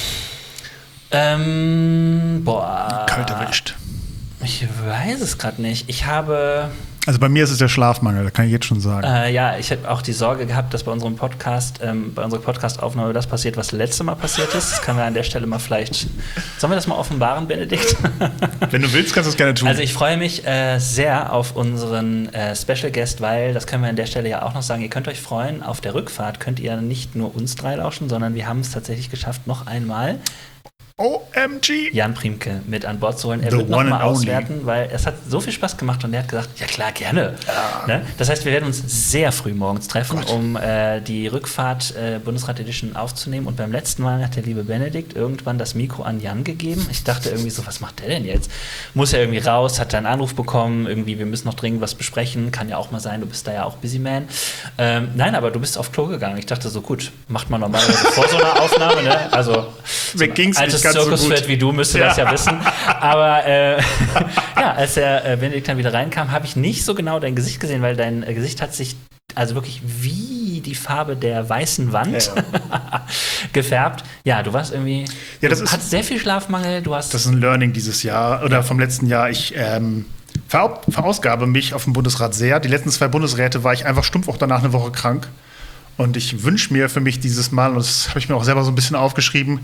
Ähm, boah.
Kalt erwischt.
Ich weiß es gerade nicht. Ich habe.
Also bei mir ist es der Schlafmangel, da kann ich jetzt schon sagen.
Äh, ja, ich habe auch die Sorge gehabt, dass bei unserem Podcast, ähm, bei unserer Podcast-Aufnahme das passiert, was letztes Mal passiert ist. Das können wir an der Stelle mal vielleicht. Sollen wir das mal offenbaren, Benedikt?
Wenn du willst, kannst du es gerne tun.
Also ich freue mich äh, sehr auf unseren äh, Special Guest, weil, das können wir an der Stelle ja auch noch sagen, ihr könnt euch freuen, auf der Rückfahrt könnt ihr nicht nur uns drei lauschen, sondern wir haben es tatsächlich geschafft, noch einmal
O M G!
Jan Priemke mit an Bord zu holen. Er
The
wird noch
one
mal
and only.
auswerten, weil es hat so viel Spaß gemacht und er hat gesagt, ja klar, gerne. Ne? Das heißt, wir werden uns sehr früh morgens treffen,
Gott.
um äh, die Rückfahrt äh, Bundesrat Edition aufzunehmen. Und beim letzten Mal hat der liebe Benedikt irgendwann das Mikro an Jan gegeben. Ich dachte irgendwie so, was macht der denn jetzt? Muss er irgendwie raus, hat er einen Anruf bekommen, irgendwie, wir müssen noch dringend was besprechen. Kann ja auch mal sein, du bist da ja auch Busy Man. Ähm, nein, aber du bist auf Klo gegangen. Ich dachte so, gut, macht man normalerweise vor so einer Aufnahme, ne? Also
Mir ging's
altes
nicht ganz so
Zirkuspferd
gut.
wie du müsste das ja wissen. Aber äh, ja, als der äh, Benedikt dann wieder reinkam, habe ich nicht so genau dein Gesicht gesehen, weil dein äh, Gesicht hat sich also wirklich wie wie die Farbe der weißen Wand
Ja.
gefärbt. Ja, du warst irgendwie,
Ja, das
du
ist-
hattest sehr viel Schlafmangel, du hast
Das ist ein Learning dieses Jahr oder vom letzten Jahr. Ich ähm, verau- verausgabe mich auf dem Bundesrat sehr. Die letzten zwei Bundesräte war ich einfach stumpf auch danach eine Woche krank. Und ich wünsche mir für mich dieses Mal, und das habe ich mir auch selber so ein bisschen aufgeschrieben,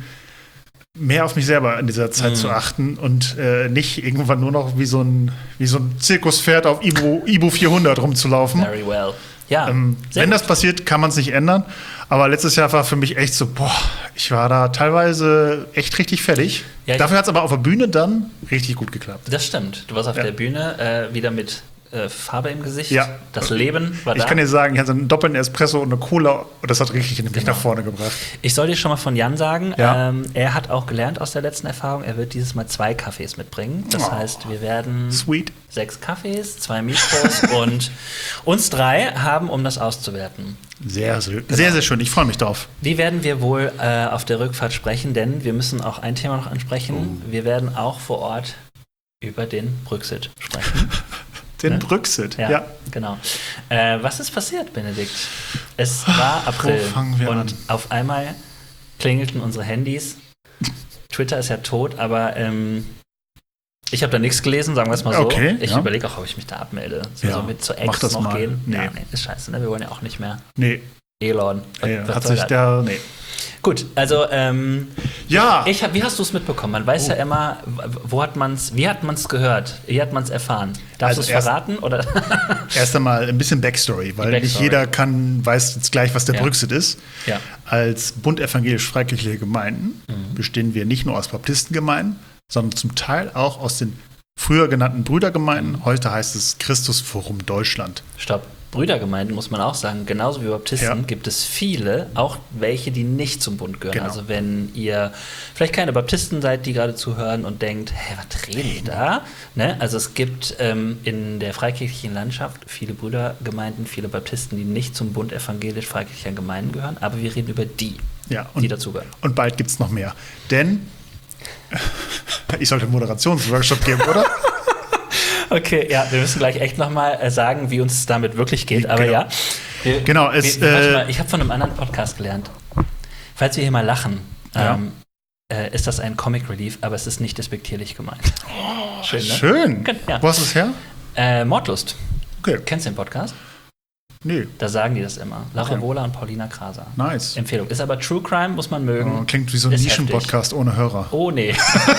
mehr auf mich selber in dieser Zeit
Mhm.
zu achten und äh, nicht irgendwann nur noch wie so ein, wie so ein Zirkuspferd auf Ibu, Ibu vierhundert rumzulaufen.
very well. Ja,
Ähm,
sehr
wenn
gut.
das passiert, kann man es nicht ändern. Aber letztes Jahr war für mich echt so, boah, ich war da teilweise echt richtig fertig.
Ja, ich-
Dafür hat es aber auf der Bühne dann richtig gut geklappt.
Das stimmt. Du warst auf
Ja.
der Bühne äh, wieder mit äh, Farbe im Gesicht.
Ja.
Das Leben war da.
Ich kann dir sagen, ich hatte einen doppelten Espresso und eine Cola und das hat richtig mich
Genau.
nach vorne gebracht.
Ich soll dir schon mal von Jan sagen,
Ja.
ähm, er hat auch gelernt aus der letzten Erfahrung, er wird dieses Mal zwei Kaffees mitbringen. Das
Oh.
heißt, wir werden
Sweet.
sechs Kaffees, zwei Mikros und uns drei haben, um das auszuwerten.
Sehr, sehr, sehr, sehr schön. Ich freue mich drauf.
Wie werden wir wohl äh, auf der Rückfahrt sprechen? Denn wir müssen auch ein Thema noch ansprechen. Wir werden auch vor Ort über den Brexit sprechen.
Den
Ne?
Brexit.
Ja,
Ja.
genau. Äh, was ist passiert, Benedikt? Es war April
fangen wir
und
an?
auf einmal klingelten unsere Handys. Twitter ist ja tot, aber ähm, ich habe da nichts gelesen, sagen wir es mal so.
Okay,
ich
ja.
überlege auch, ob ich mich da abmelde. So,
Ja,
so mit zur
mach
Ex
das
noch
mal.
gehen.
Nee.
Ja, nee, ist scheiße, ne? Wir wollen ja auch nicht mehr.
Nee,
Elon. Was-
nee
was
hat
soll
sich
das?
der. Nee.
Gut, also ähm,
Ja,
ich hab, wie hast du es mitbekommen? Man weiß ja immer, wo hat man's, wie hat man es gehört? Wie hat man es erfahren? Darfst
Also
du es
erst-
verraten? Oder?
erst einmal ein bisschen Backstory, weil
Die
nicht
Backstory.
jeder kann, weiß jetzt gleich, was der
Ja.
Brexit ist.
Ja.
Als Bund evangelisch-freikirchliche Gemeinden
Mhm.
bestehen wir nicht nur aus Baptistengemeinden, sondern zum Teil auch aus den früher genannten Brüdergemeinden. Heute heißt es Christusforum Deutschland.
Stopp. Brüdergemeinden muss man auch sagen, genauso wie Baptisten
Ja.
gibt es viele, auch welche, die nicht zum Bund gehören.
Genau.
Also wenn ihr vielleicht keine Baptisten seid, die gerade zuhören und denkt, hä, was reden die da? Ne? Also es gibt ähm, in der freikirchlichen Landschaft viele Brüdergemeinden, viele Baptisten, die nicht zum Bund evangelisch-freikirchlicher Gemeinden gehören, aber wir reden über die,
Ja,
die
und,
dazugehören.
und bald gibt es noch mehr. Denn ich sollte einen Moderationsworkshop geben, oder?
Okay, ja, wir müssen gleich echt nochmal äh, sagen, wie uns es damit wirklich geht, aber
Genau.
ja. Wir,
Genau, es,
wir, warte
äh,
mal, ich habe von einem anderen Podcast gelernt. Falls wir hier mal lachen,
Ja.
ähm, äh, ist das ein Comic Relief, aber es ist nicht despektierlich gemeint. Schön, ne?
Schön.
Ja.
Wo hast du es her?
Äh, Mordlust.
Okay.
Kennst du den Podcast?
Nee,
Da sagen die das immer. Lara
Okay.
Wohler und Paulina Kraser.
nice.
Empfehlung. Ist aber True Crime, muss man mögen.
Oh, klingt wie so ein
Ist
Nischen-Podcast ohne Hörer.
Oh nee.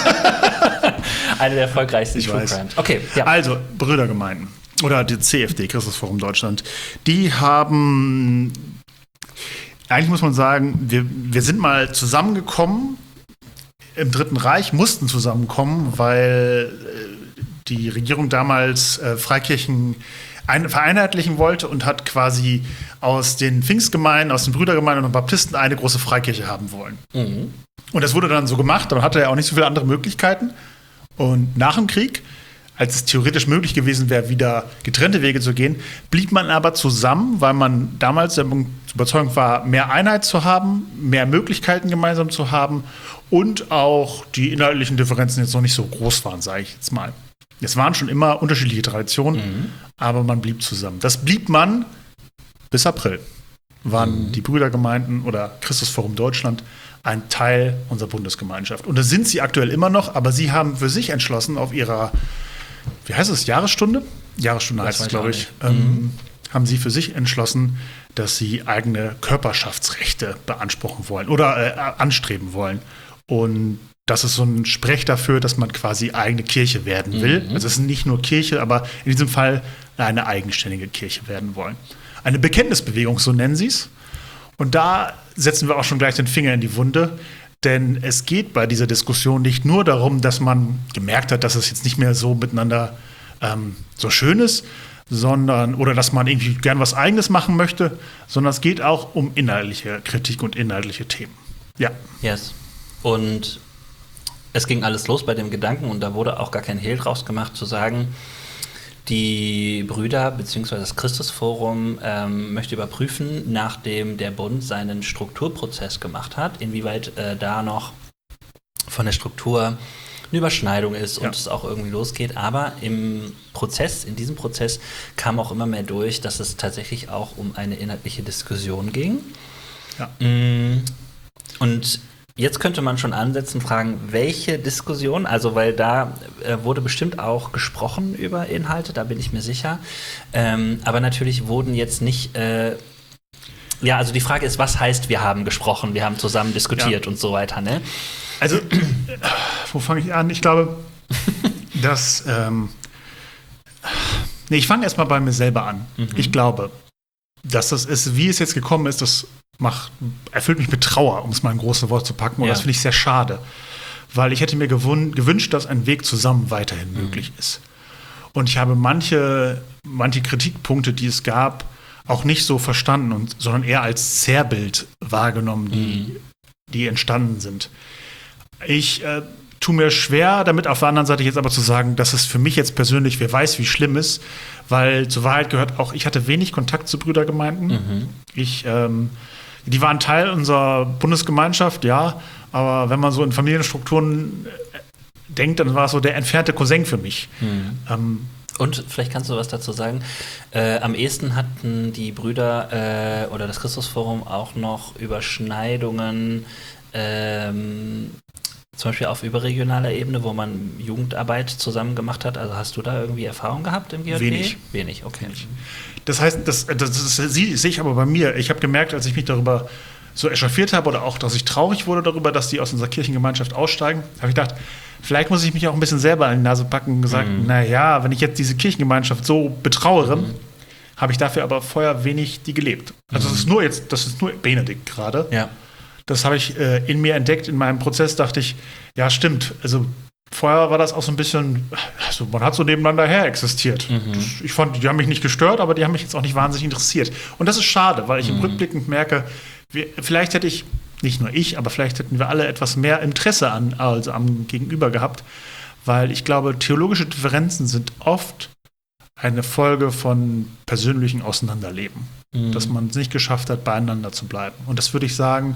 Eine der erfolgreichsten
Ich
True
weiß.
Crimes. Okay, ja.
Also, Brüdergemeinden oder die C F D, Christusforum Deutschland, die haben, eigentlich muss man sagen, wir, wir sind mal zusammengekommen im Dritten Reich, mussten zusammenkommen, weil äh, die Regierung damals äh, Freikirchen ein, vereinheitlichen wollte und hat quasi aus den Pfingstgemeinden, aus den Brüdergemeinden und Baptisten eine große Freikirche haben wollen.
Mhm.
Und das wurde dann so gemacht, dann hatte er auch nicht so viele andere Möglichkeiten. Und nach dem Krieg, als es theoretisch möglich gewesen wäre, wieder getrennte Wege zu gehen, blieb man aber zusammen, weil man damals der Überzeugung war, mehr Einheit zu haben, mehr Möglichkeiten gemeinsam zu haben und auch die inhaltlichen Differenzen jetzt noch nicht so groß waren, sage ich jetzt mal. Es waren schon immer unterschiedliche Traditionen,
Mhm.
aber man blieb zusammen. Das blieb man bis April. Waren
Mhm.
die Brüdergemeinden oder Christusforum Deutschland ein Teil unserer Bundesgemeinschaft. Und das sind sie aktuell immer noch, aber sie haben für sich entschlossen, auf ihrer, wie heißt es, Jahresstunde? Jahresstunde
Das
heißt es,
weiß ich
glaube
auch
ich.
nicht.
Ähm, haben sie für sich entschlossen, dass sie eigene Körperschaftsrechte beanspruchen wollen oder äh, anstreben wollen. Und das ist so ein Sprech dafür, dass man quasi eigene Kirche werden will.
Mhm.
Also es ist nicht nur Kirche, aber in diesem Fall eine eigenständige Kirche werden wollen. Eine Bekenntnisbewegung, so nennen sie es. Und da setzen wir auch schon gleich den Finger in die Wunde, denn es geht bei dieser Diskussion nicht nur darum, dass man gemerkt hat, dass es jetzt nicht mehr so miteinander ähm, so schön ist, sondern oder dass man irgendwie gern was Eigenes machen möchte, sondern es geht auch um inhaltliche Kritik und inhaltliche Themen. Ja.
Yes. Und es ging alles los bei dem Gedanken und da wurde auch gar kein Hehl draus gemacht, zu sagen, die Brüder bzw. das Christusforum ähm, möchte überprüfen, nachdem der Bund seinen Strukturprozess gemacht hat, inwieweit äh, da noch von der Struktur eine Überschneidung ist und
Ja.
es auch irgendwie losgeht. Aber im Prozess, in diesem Prozess kam auch immer mehr durch, dass es tatsächlich auch um eine inhaltliche Diskussion ging.
Ja.
Mm, Und jetzt könnte man schon ansetzen, fragen, welche Diskussion, also weil da äh, wurde bestimmt auch gesprochen über Inhalte, da bin ich mir sicher. Ähm, aber natürlich wurden jetzt nicht, äh, ja, also die Frage ist, was heißt, wir haben gesprochen, wir haben zusammen diskutiert
Ja.
und so weiter, ne?
Also, wo fange ich an? Ich glaube, dass. Ähm, nee, ich fange erstmal bei mir selber an.
Mhm.
Ich glaube, dass das ist, wie es jetzt gekommen ist, das macht, erfüllt mich mit Trauer, um es mal in große Wort zu packen. Und
Ja.
das finde ich sehr schade. Weil ich hätte mir gewun- gewünscht, dass ein Weg zusammen weiterhin
Mhm.
möglich ist. Und ich habe manche, manche Kritikpunkte, die es gab, auch nicht so verstanden, und, sondern eher als Zerrbild wahrgenommen, die, die entstanden sind. Ich äh, tue mir schwer damit, auf der anderen Seite jetzt aber zu sagen, dass es für mich jetzt persönlich, wer weiß, wie schlimm ist, weil zur Wahrheit gehört auch, ich hatte wenig Kontakt zu Brüdergemeinden.
Mhm.
Ich, ähm, die waren Teil unserer Bundesgemeinschaft, ja, aber wenn man so in Familienstrukturen äh, denkt, dann war es so der entfernte Cousin für mich.
Mhm.
Ähm,
Und vielleicht kannst du was dazu sagen. Äh, am ehesten hatten die Brüder äh, oder das Christusforum auch noch Überschneidungen, ähm, zum Beispiel auf überregionaler Ebene, wo man Jugendarbeit zusammen gemacht hat. Also hast du da irgendwie Erfahrung gehabt im G J B?
Wenig.
Wenig, okay.
Das heißt, das, das, das, das sehe ich aber bei mir. Ich habe gemerkt, als ich mich darüber so echauffiert habe oder auch, dass ich traurig wurde darüber, dass die aus unserer Kirchengemeinschaft aussteigen, habe ich gedacht, vielleicht muss ich mich auch ein bisschen selber an die Nase packen und gesagt,
Mhm.
naja, wenn ich jetzt diese Kirchengemeinschaft so betrauere,
Mhm.
habe ich dafür aber vorher wenig die gelebt. Also
Mhm.
das ist nur jetzt, das ist nur Benedikt gerade.
Ja.
Das habe ich äh, in mir entdeckt. In meinem Prozess dachte ich, ja, stimmt. Also vorher war das auch so ein bisschen, also man hat so nebeneinander her existiert.
Mhm.
Das, ich fand, die haben mich nicht gestört, aber die haben mich jetzt auch nicht wahnsinnig interessiert. Und das ist schade, weil ich im
Mhm.
Rückblickend merke, wir, vielleicht hätte ich, nicht nur ich, aber vielleicht hätten wir alle etwas mehr Interesse an, also am Gegenüber gehabt, weil ich glaube, theologische Differenzen sind oft eine Folge von persönlichen Auseinanderleben.
Mhm.
Dass man es nicht geschafft hat, beieinander zu bleiben. Und das würde ich sagen,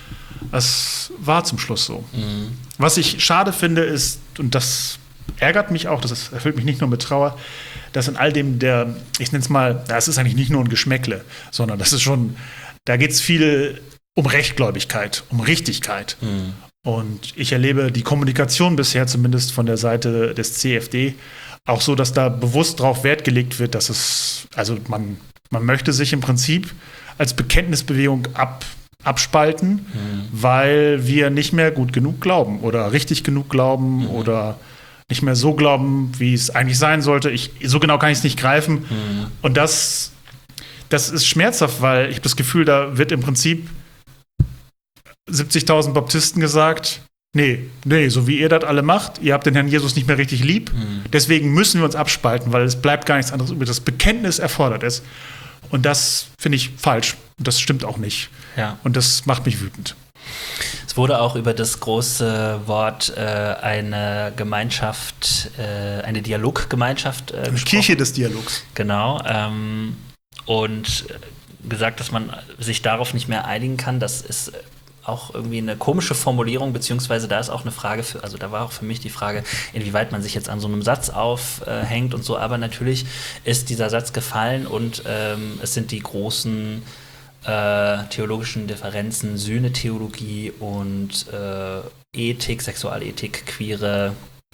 es war zum Schluss so.
Mhm.
Was ich schade finde, ist, und das ärgert mich auch, das erfüllt mich nicht nur mit Trauer, dass in all dem der, ich nenne es mal, das ist eigentlich nicht nur ein Geschmäckle, sondern das ist schon, da geht es viel um Rechtgläubigkeit, um Richtigkeit.
Mhm.
Und ich erlebe die Kommunikation bisher, zumindest von der Seite des C F D, auch so, dass da bewusst darauf Wert gelegt wird, dass es, also man, man möchte sich im Prinzip als Bekenntnisbewegung ab, abspalten,
Mhm.
weil wir nicht mehr gut genug glauben oder richtig genug glauben
Mhm.
oder nicht mehr so glauben, wie es eigentlich sein sollte. Ich, so genau kann ich es nicht greifen.
Mhm.
Und das, das ist schmerzhaft, weil ich habe das Gefühl, da wird im Prinzip siebzigtausend Baptisten gesagt, nee, nee, so wie ihr das alle macht, ihr habt den Herrn Jesus nicht mehr richtig lieb,
Mhm.
deswegen müssen wir uns abspalten, weil es bleibt gar nichts anderes übrig. Das Bekenntnis erfordert es. Und das finde ich falsch. Und das stimmt auch nicht.
Ja.
Und das macht mich wütend.
Es wurde auch über das große Wort äh, eine Gemeinschaft, äh, eine Dialoggemeinschaft äh, gesprochen.
Kirche des Dialogs.
Genau. Ähm, und gesagt, dass man sich darauf nicht mehr einigen kann. Das ist auch irgendwie eine komische Formulierung, beziehungsweise da ist auch eine Frage für, also da war auch für mich die Frage, inwieweit man sich jetzt an so einem Satz aufhängt und so, aber natürlich ist dieser Satz gefallen und ähm, es sind die großen äh, theologischen Differenzen, Sühnetheologie und äh, Ethik, Sexualethik, queere,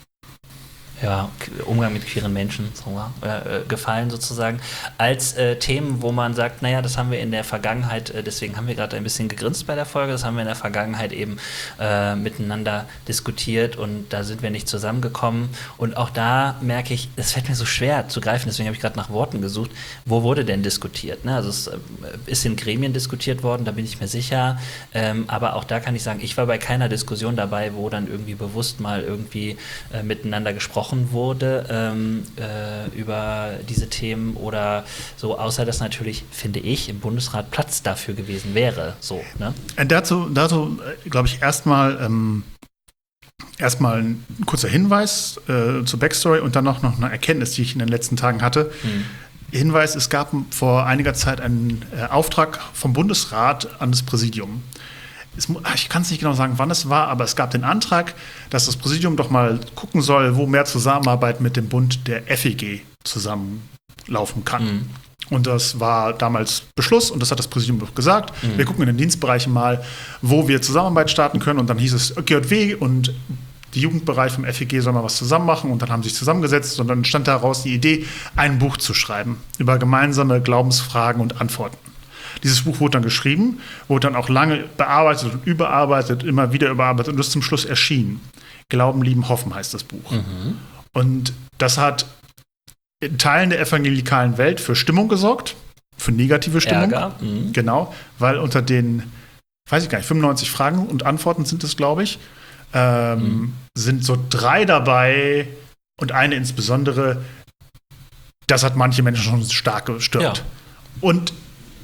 ja, Umgang mit queeren Menschen so, äh, gefallen sozusagen, als äh, Themen, wo man sagt, naja, das haben wir in der Vergangenheit, äh, deswegen haben wir gerade ein bisschen gegrinst bei der Folge, das haben wir in der Vergangenheit eben äh, miteinander diskutiert und da sind wir nicht zusammengekommen und auch da merke ich, es fällt mir so schwer zu greifen, deswegen habe ich gerade nach Worten gesucht, wo wurde denn diskutiert? Ne? Also es äh, ist in Gremien diskutiert worden, da bin ich mir sicher, ähm, aber auch da kann ich sagen, ich war bei keiner Diskussion dabei, wo dann irgendwie bewusst mal irgendwie äh, miteinander gesprochen wurde ähm, äh, über diese Themen oder so, außer dass natürlich, finde ich, im Bundesrat Platz dafür gewesen wäre. So, ne?
Äh, Dazu, dazu glaube ich, erstmal ähm, erstmal ein kurzer Hinweis äh, zur Backstory und dann noch, noch eine Erkenntnis, die ich in den letzten Tagen hatte.
Hm.
Hinweis, es gab vor einiger Zeit einen äh, Auftrag vom Bundesrat an das Präsidium. es, ich kann es nicht genau sagen, wann es war, aber es gab den Antrag, dass das Präsidium doch mal gucken soll, wo mehr Zusammenarbeit mit dem Bund der F E G zusammenlaufen kann. Mhm. Und das war damals Beschluss und das hat das Präsidium doch gesagt. Mhm. Wir gucken in den Dienstbereichen mal, wo wir Zusammenarbeit starten können. Und dann hieß es G J W und die Jugendbereich vom F E G soll mal was zusammen machen. Und dann haben sie sich zusammengesetzt und dann stand daraus die Idee, ein Buch zu schreiben über gemeinsame Glaubensfragen und Antworten. Dieses Buch wurde dann geschrieben, wurde dann auch lange bearbeitet und überarbeitet, immer wieder überarbeitet und ist zum Schluss erschienen. Glauben, Lieben, Hoffen heißt das Buch. Mhm. Und das hat in Teilen der evangelikalen Welt für Stimmung gesorgt, für negative Stimmung.
Ärger. Mhm.
Genau, weil unter den, weiß ich gar nicht, fünfundneunzig Fragen und Antworten sind es, glaube ich, ähm, mhm. sind so drei dabei und eine insbesondere, das hat manche Menschen schon stark gestört. Ja. Und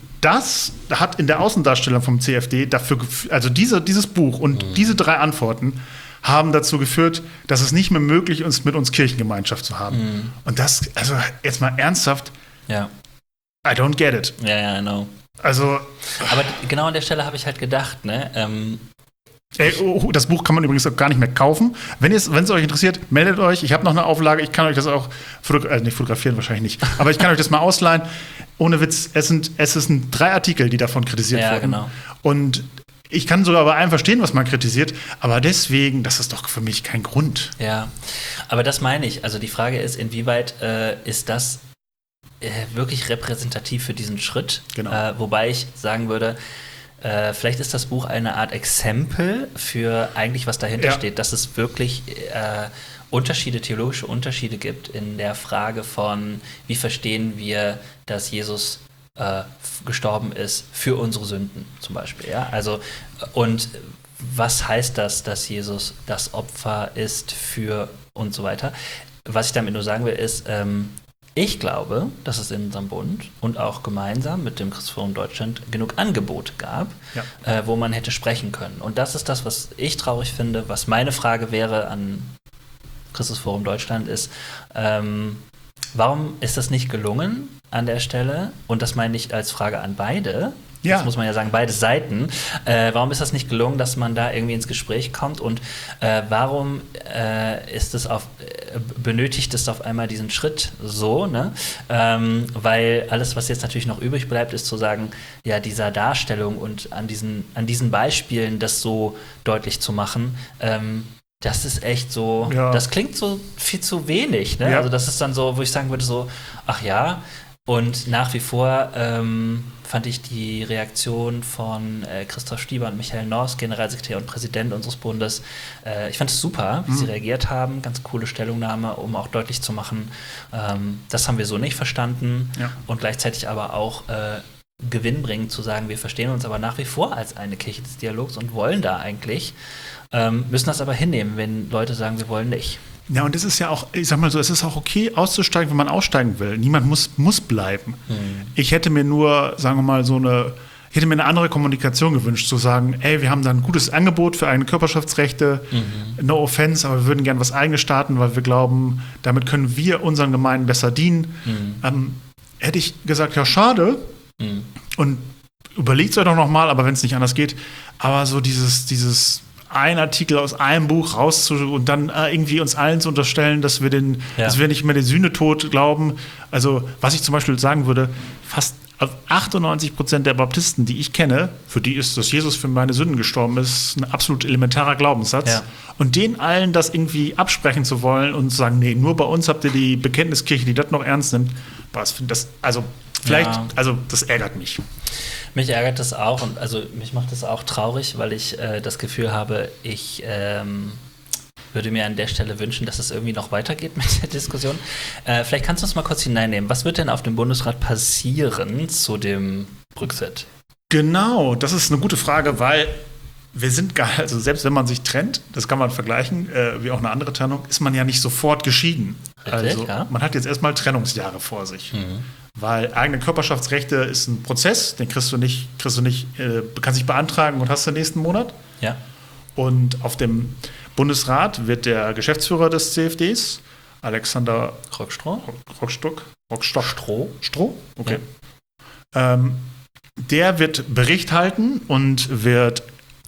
das hat in der Außendarstellung vom C F D dafür, also diese, dieses Buch und mhm. diese drei Antworten haben dazu geführt, dass es nicht mehr möglich ist, mit uns Kirchengemeinschaft zu haben. Mhm. Und das, also jetzt mal ernsthaft,
ja.
I don't get it.
Ja, ja, I know.
Also.
Aber genau an der Stelle habe ich halt gedacht, ne, ähm,
Ey, oh, das Buch kann man übrigens auch gar nicht mehr kaufen. Wenn es euch interessiert, meldet euch. Ich habe noch eine Auflage. Ich kann euch das auch fotogra- äh, nicht fotografieren, wahrscheinlich nicht. Aber ich kann euch das mal ausleihen. Ohne Witz, es sind, es sind drei Artikel, die davon kritisiert
ja,
wurden.
Genau.
Und ich kann sogar bei allem verstehen, was man kritisiert. Aber deswegen, das ist doch für mich kein Grund.
Ja, aber das meine ich. Also die Frage ist, inwieweit äh, ist das äh, wirklich repräsentativ für diesen Schritt?
Genau.
Äh, wobei ich sagen würde, Äh, vielleicht ist das Buch eine Art Exempel für eigentlich, was dahinter ja. steht, dass es wirklich äh, Unterschiede, theologische Unterschiede gibt in der Frage von, wie verstehen wir, dass Jesus äh, gestorben ist für unsere Sünden zum Beispiel. Ja? Also, und was heißt das, dass Jesus das Opfer ist für und so weiter? Was ich damit nur sagen will, ist, ähm, ich glaube, dass es in unserem Bund und auch gemeinsam mit dem Christusforum Deutschland genug Angebote gab, ja. äh, wo man hätte sprechen können. Und das ist das, was ich traurig finde. Was meine Frage wäre an Christusforum Deutschland ist, ähm, warum ist das nicht gelungen an der Stelle? Und das meine ich als Frage an beide. Ja. Das muss man ja sagen, beide Seiten. Äh, warum ist das nicht gelungen, dass man da irgendwie ins Gespräch kommt? Und äh, warum äh, ist es auf, äh, benötigt es auf einmal diesen Schritt so? Ne? Ähm, weil alles, was jetzt natürlich noch übrig bleibt, ist zu sagen, ja, dieser Darstellung und an diesen, an diesen Beispielen das so deutlich zu machen, ähm, das ist echt so, ja. das klingt so viel zu wenig. Ne? Ja. Also das ist dann so, wo ich sagen würde, so, ach ja, und nach wie vor ähm, fand ich die Reaktion von äh, Christoph Stieber und Michael Norsk, Generalsekretär und Präsident unseres Bundes, äh, ich fand es super, wie mhm. sie reagiert haben. Ganz coole Stellungnahme, um auch deutlich zu machen, ähm, das haben wir so nicht verstanden. Ja. Und gleichzeitig aber auch äh, gewinnbringend zu sagen, wir verstehen uns aber nach wie vor als eine Kirche des Dialogs und wollen da eigentlich, ähm, müssen das aber hinnehmen, wenn Leute sagen, wir wollen nicht.
Ja, und es ist ja auch, ich sag mal so, es ist auch okay, auszusteigen, wenn man aussteigen will. Niemand muss, muss bleiben. Hm. Ich hätte mir nur, sagen wir mal, so eine, ich hätte mir eine andere Kommunikation gewünscht, zu sagen, ey, wir haben da ein gutes Angebot für eigene Körperschaftsrechte, mhm. no offense, aber wir würden gerne was eigenes starten, weil wir glauben, damit können wir unseren Gemeinden besser dienen. Mhm. Ähm, hätte ich gesagt, ja, schade, mhm. und überlegt es euch doch nochmal, aber wenn es nicht anders geht, aber so dieses, dieses ein Artikel aus einem Buch rauszu und dann äh, irgendwie uns allen zu unterstellen, dass wir den, ja. dass wir nicht mehr den Sühnetod glauben. Also, was ich zum Beispiel sagen würde, fast achtundneunzig Prozent der Baptisten, die ich kenne, für die ist, dass Jesus für meine Sünden gestorben ist, ein absolut elementarer Glaubenssatz. Ja. Und denen allen das irgendwie absprechen zu wollen und zu sagen, nee, nur bei uns habt ihr die Bekenntniskirche, die das noch ernst nimmt, was finde das, also vielleicht, ja. also das ärgert mich.
Mich ärgert das auch und also mich macht das auch traurig, weil ich äh, das Gefühl habe, ich ähm, würde mir an der Stelle wünschen, dass es irgendwie noch weitergeht mit der Diskussion. Äh, vielleicht kannst du uns mal kurz hineinnehmen. Was wird denn auf dem Bundesrat passieren zu dem Brexit?
Genau, das ist eine gute Frage, weil wir sind gar, also selbst wenn man sich trennt, das kann man vergleichen, äh, wie auch eine andere Trennung, ist man ja nicht sofort geschieden.
Richtig,
also
ja?
Man hat jetzt erstmal Trennungsjahre vor sich. Mhm. Weil eigene Körperschaftsrechte ist ein Prozess, den kriegst du nicht, kriegst du nicht, äh, kannst nicht beantragen und hast du nächsten Monat.
Ja.
Und auf dem Bundesrat wird der Geschäftsführer des C F Ds, Alexander
Rockstroh,
Rockstock, Rockstock,
Stroh,
Stroh, okay. Ja. Ähm, der wird Bericht halten und wird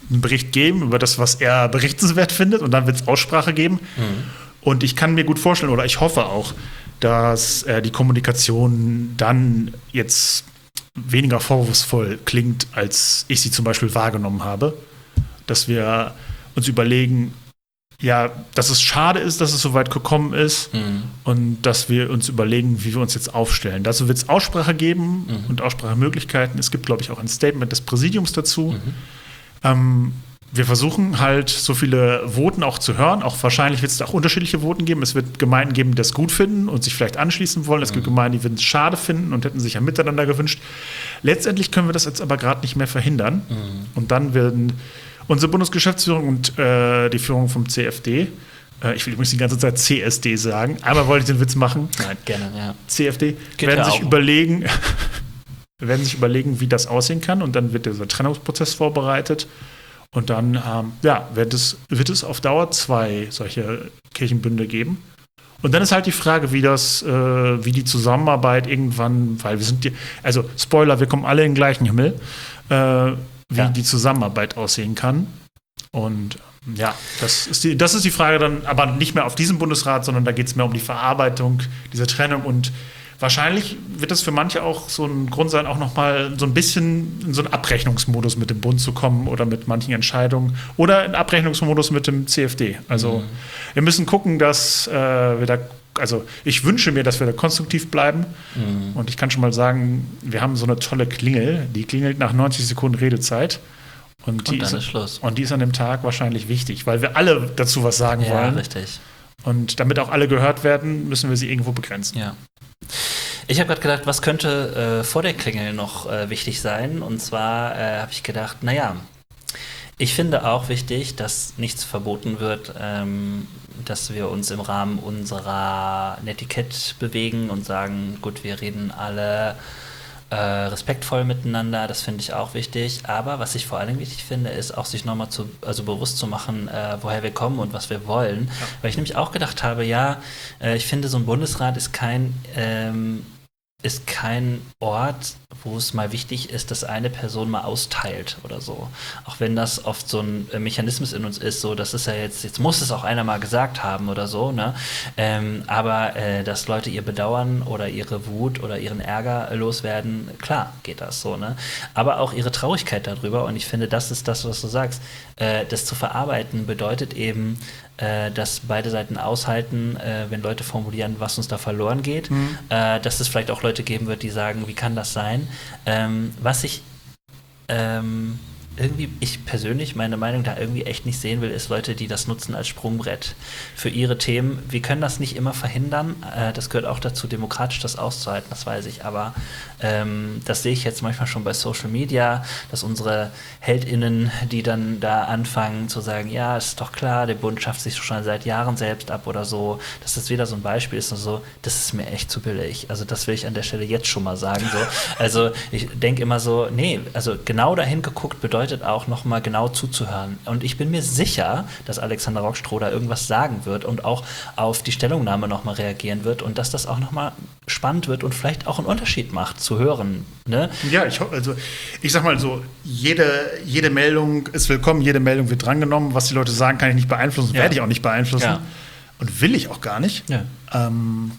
einen Bericht geben über das, was er berichtenswert findet und dann wird es Aussprache geben. Mhm. Und ich kann mir gut vorstellen, oder ich hoffe auch, dass äh, die Kommunikation dann jetzt weniger vorwurfsvoll klingt, als ich sie zum Beispiel wahrgenommen habe. Dass wir uns überlegen, ja, dass es schade ist, dass es so weit gekommen ist mhm. und dass wir uns überlegen, wie wir uns jetzt aufstellen. Dazu wird es Aussprache geben mhm. und Aussprachemöglichkeiten. Es gibt, glaube ich, auch ein Statement des Präsidiums dazu. Mhm. Ähm, wir versuchen halt, so viele Voten auch zu hören. Auch wahrscheinlich wird es auch unterschiedliche Voten geben. Es wird Gemeinden geben, die das gut finden und sich vielleicht anschließen wollen. Es mhm. gibt Gemeinden, die würden es schade finden und hätten sich ja miteinander gewünscht. Letztendlich können wir das jetzt aber gerade nicht mehr verhindern. Mhm. Und dann werden unsere Bundesgeschäftsführung und äh, die Führung vom C F D, äh, ich will übrigens die ganze Zeit C S D sagen, einmal wollte ich den Witz machen.
Ja, gerne, ja.
C F D,
Geht
werden
ja
sich
auch.
überlegen, werden sich überlegen, wie das aussehen kann. Und dann wird dieser Trennungsprozess vorbereitet. Und dann ähm, ja, wird, es, wird es auf Dauer zwei solche Kirchenbünde geben. Und dann ist halt die Frage, wie das, äh, wie die Zusammenarbeit irgendwann, weil wir sind die, also Spoiler, wir kommen alle in den gleichen Himmel, äh, wie ja. die Zusammenarbeit aussehen kann. Und ja, das ist, die, das ist die Frage dann, aber nicht mehr auf diesem Bundesrat, sondern da geht es mehr um die Verarbeitung dieser Trennung. Und wahrscheinlich wird das für manche auch so ein Grund sein, auch nochmal so ein bisschen in so einen Abrechnungsmodus mit dem Bund zu kommen oder mit manchen Entscheidungen oder in Abrechnungsmodus mit dem C F D. Also mhm. wir müssen gucken, dass äh, wir da, also ich wünsche mir, dass wir da konstruktiv bleiben. Mhm. Und ich kann schon mal sagen, wir haben so eine tolle Klingel, die klingelt nach neunzig Sekunden Redezeit. Und, die
und dann
ist,
ist Schluss.
Und die ist an dem Tag wahrscheinlich wichtig, weil wir alle dazu was sagen
ja,
wollen.
Ja, richtig.
Und damit auch alle gehört werden, müssen wir sie irgendwo begrenzen.
Ja. Ich habe gerade gedacht, was könnte äh, vor der Klingel noch äh, wichtig sein? Und zwar äh, habe ich gedacht, naja, ich finde auch wichtig, dass nichts verboten wird, ähm, dass wir uns im Rahmen unserer Netiquette bewegen und sagen, gut, wir reden alle äh, respektvoll miteinander, das finde ich auch wichtig. Aber was ich vor allem wichtig finde, ist auch sich nochmal zu, also bewusst zu machen, äh, woher wir kommen und was wir wollen. Ja. Weil ich nämlich auch gedacht habe, ja, äh, ich finde, so ein Bundesrat ist kein ähm, ist kein Ort, wo es mal wichtig ist, dass eine Person mal austeilt oder so. Auch wenn das oft so ein Mechanismus in uns ist, so, das ist ja jetzt, jetzt muss es auch einer mal gesagt haben oder so, ne? Ähm, aber äh, dass Leute ihr Bedauern oder ihre Wut oder ihren Ärger loswerden, klar geht das so, ne? Aber auch ihre Traurigkeit darüber, und ich finde, das ist das, was du sagst, äh, das zu verarbeiten bedeutet eben, äh, dass beide Seiten aushalten, äh, wenn Leute formulieren, was uns da verloren geht, mhm. äh, dass es vielleicht auch Leute geben wird, die sagen, wie kann das sein? Ähm, was ich ähm, irgendwie, ich persönlich, meine Meinung da irgendwie echt nicht sehen will, ist Leute, die das nutzen als Sprungbrett für ihre Themen. Wir können das nicht immer verhindern, äh, das gehört auch dazu, demokratisch das auszuhalten, das weiß ich, aber ähm, das sehe ich jetzt manchmal schon bei Social Media, dass unsere HeldInnen, die dann da anfangen zu sagen, ja, ist doch klar, der Bund schafft sich schon seit Jahren selbst ab oder so, dass das wieder so ein Beispiel ist und so, das ist mir echt zu billig. Also das will ich an der Stelle jetzt schon mal sagen. So. Also ich denke immer so, nee, also genau dahin geguckt bedeutet auch nochmal genau zuzuhören. Und ich bin mir sicher, dass Alexander Rockstroh da irgendwas sagen wird und auch auf die Stellungnahme nochmal reagieren wird und dass das auch nochmal spannend wird und vielleicht auch einen Unterschied macht, zu hören. Ne?
Ja, ich, also, ich sag mal so, jede, jede Meldung ist willkommen, jede Meldung wird drangenommen. Was die Leute sagen, kann ich nicht beeinflussen, ja. werde ich auch nicht beeinflussen. Ja. Und will ich auch gar nicht. Ja. Ähm,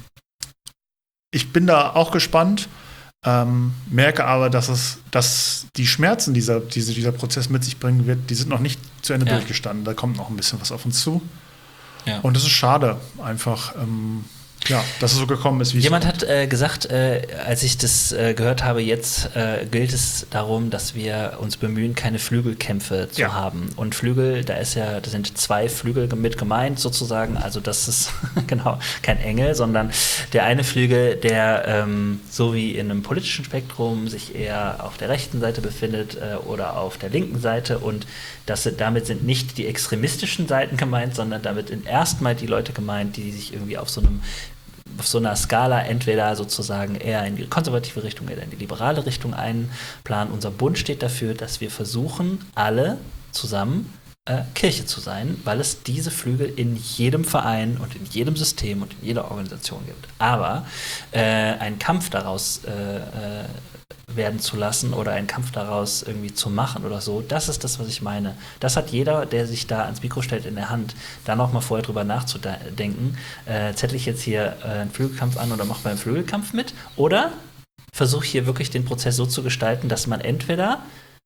ich bin da auch gespannt. Ähm, merke aber, dass es, dass die Schmerzen, die dieser, diese, dieser Prozess mit sich bringen wird, die sind noch nicht zu Ende ja. durchgestanden. Da kommt noch ein bisschen was auf uns zu. Ja. Und es ist schade, einfach, ähm, ja, dass es so gekommen ist, wie
Jemand
es
hat äh, gesagt, äh, als ich das äh, gehört habe, jetzt äh, gilt es darum, dass wir uns bemühen, keine Flügelkämpfe zu ja. haben. Und Flügel, da ist ja, da sind zwei Flügel mit gemeint sozusagen. Also das ist genau kein Engel, sondern der eine Flügel, der ähm, so wie in einem politischen Spektrum sich eher auf der rechten Seite befindet äh, oder auf der linken Seite. Und das, damit sind nicht die extremistischen Seiten gemeint, sondern damit sind erstmal die Leute gemeint, die sich irgendwie auf so einem auf so einer Skala entweder sozusagen eher in die konservative Richtung oder in die liberale Richtung einplanen. Unser Bund steht dafür, dass wir versuchen, alle zusammen äh, Kirche zu sein, weil es diese Flügel in jedem Verein und in jedem System und in jeder Organisation gibt. Aber äh, ein Kampf daraus äh, werden zu lassen oder einen Kampf daraus irgendwie zu machen oder so. Das ist das, was ich meine. Das hat jeder, der sich da ans Mikro stellt, in der Hand, da noch mal vorher drüber nachzudenken. Äh, zettle ich jetzt hier äh, einen Flügelkampf an oder mache beim Flügelkampf mit? Oder versuche hier wirklich den Prozess so zu gestalten, dass man entweder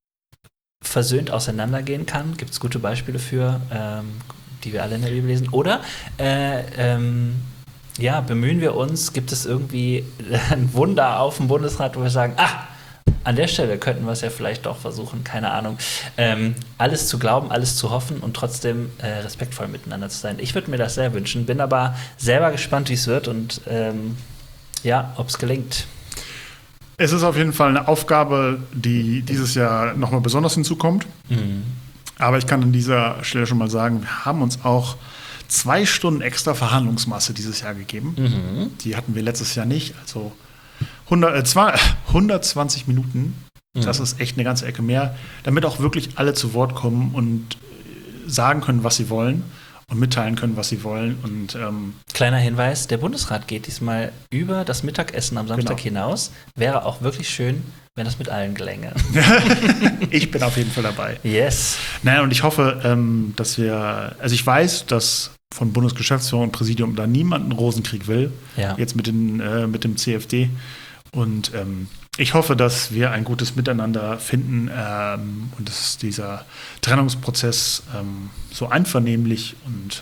versöhnt auseinandergehen kann, gibt es gute Beispiele für, ähm, die wir alle in der Bibel lesen, oder äh, ähm, ja, bemühen wir uns, gibt es irgendwie ein Wunder auf dem Bundesrat, wo wir sagen, ah, an der Stelle könnten wir es ja vielleicht doch versuchen, keine Ahnung, ähm, alles zu glauben, alles zu hoffen und trotzdem äh, respektvoll miteinander zu sein. Ich würde mir das sehr wünschen, bin aber selber gespannt, wie es wird und ähm, ja, ob es gelingt.
Es ist auf jeden Fall eine Aufgabe, die dieses Jahr nochmal besonders hinzukommt. Mhm. Aber ich kann an dieser Stelle schon mal sagen, wir haben uns auch zwei Stunden extra Verhandlungsmasse dieses Jahr gegeben. Mhm. Die hatten wir letztes Jahr nicht. Also hundert, äh, zwei, hundertzwanzig Minuten, mhm. Das ist echt eine ganze Ecke mehr, damit auch wirklich alle zu Wort kommen und sagen können, was sie wollen. Und mitteilen können, was sie wollen. Und, ähm,
kleiner Hinweis, der Bundesrat geht diesmal über das Mittagessen am Samstag
genau.
hinaus. Wäre auch wirklich schön, wenn das mit allen gelänge.
Ich bin auf jeden Fall dabei.
Yes.
Nein, und ich hoffe, ähm, dass wir, also ich weiß, dass von Bundesgeschäftsführung und Präsidium da niemand einen Rosenkrieg will. Ja. Jetzt mit, den, äh, mit dem C F D. Und ähm, ich hoffe, dass wir ein gutes Miteinander finden ähm, und dass dieser Trennungsprozess ähm, so einvernehmlich und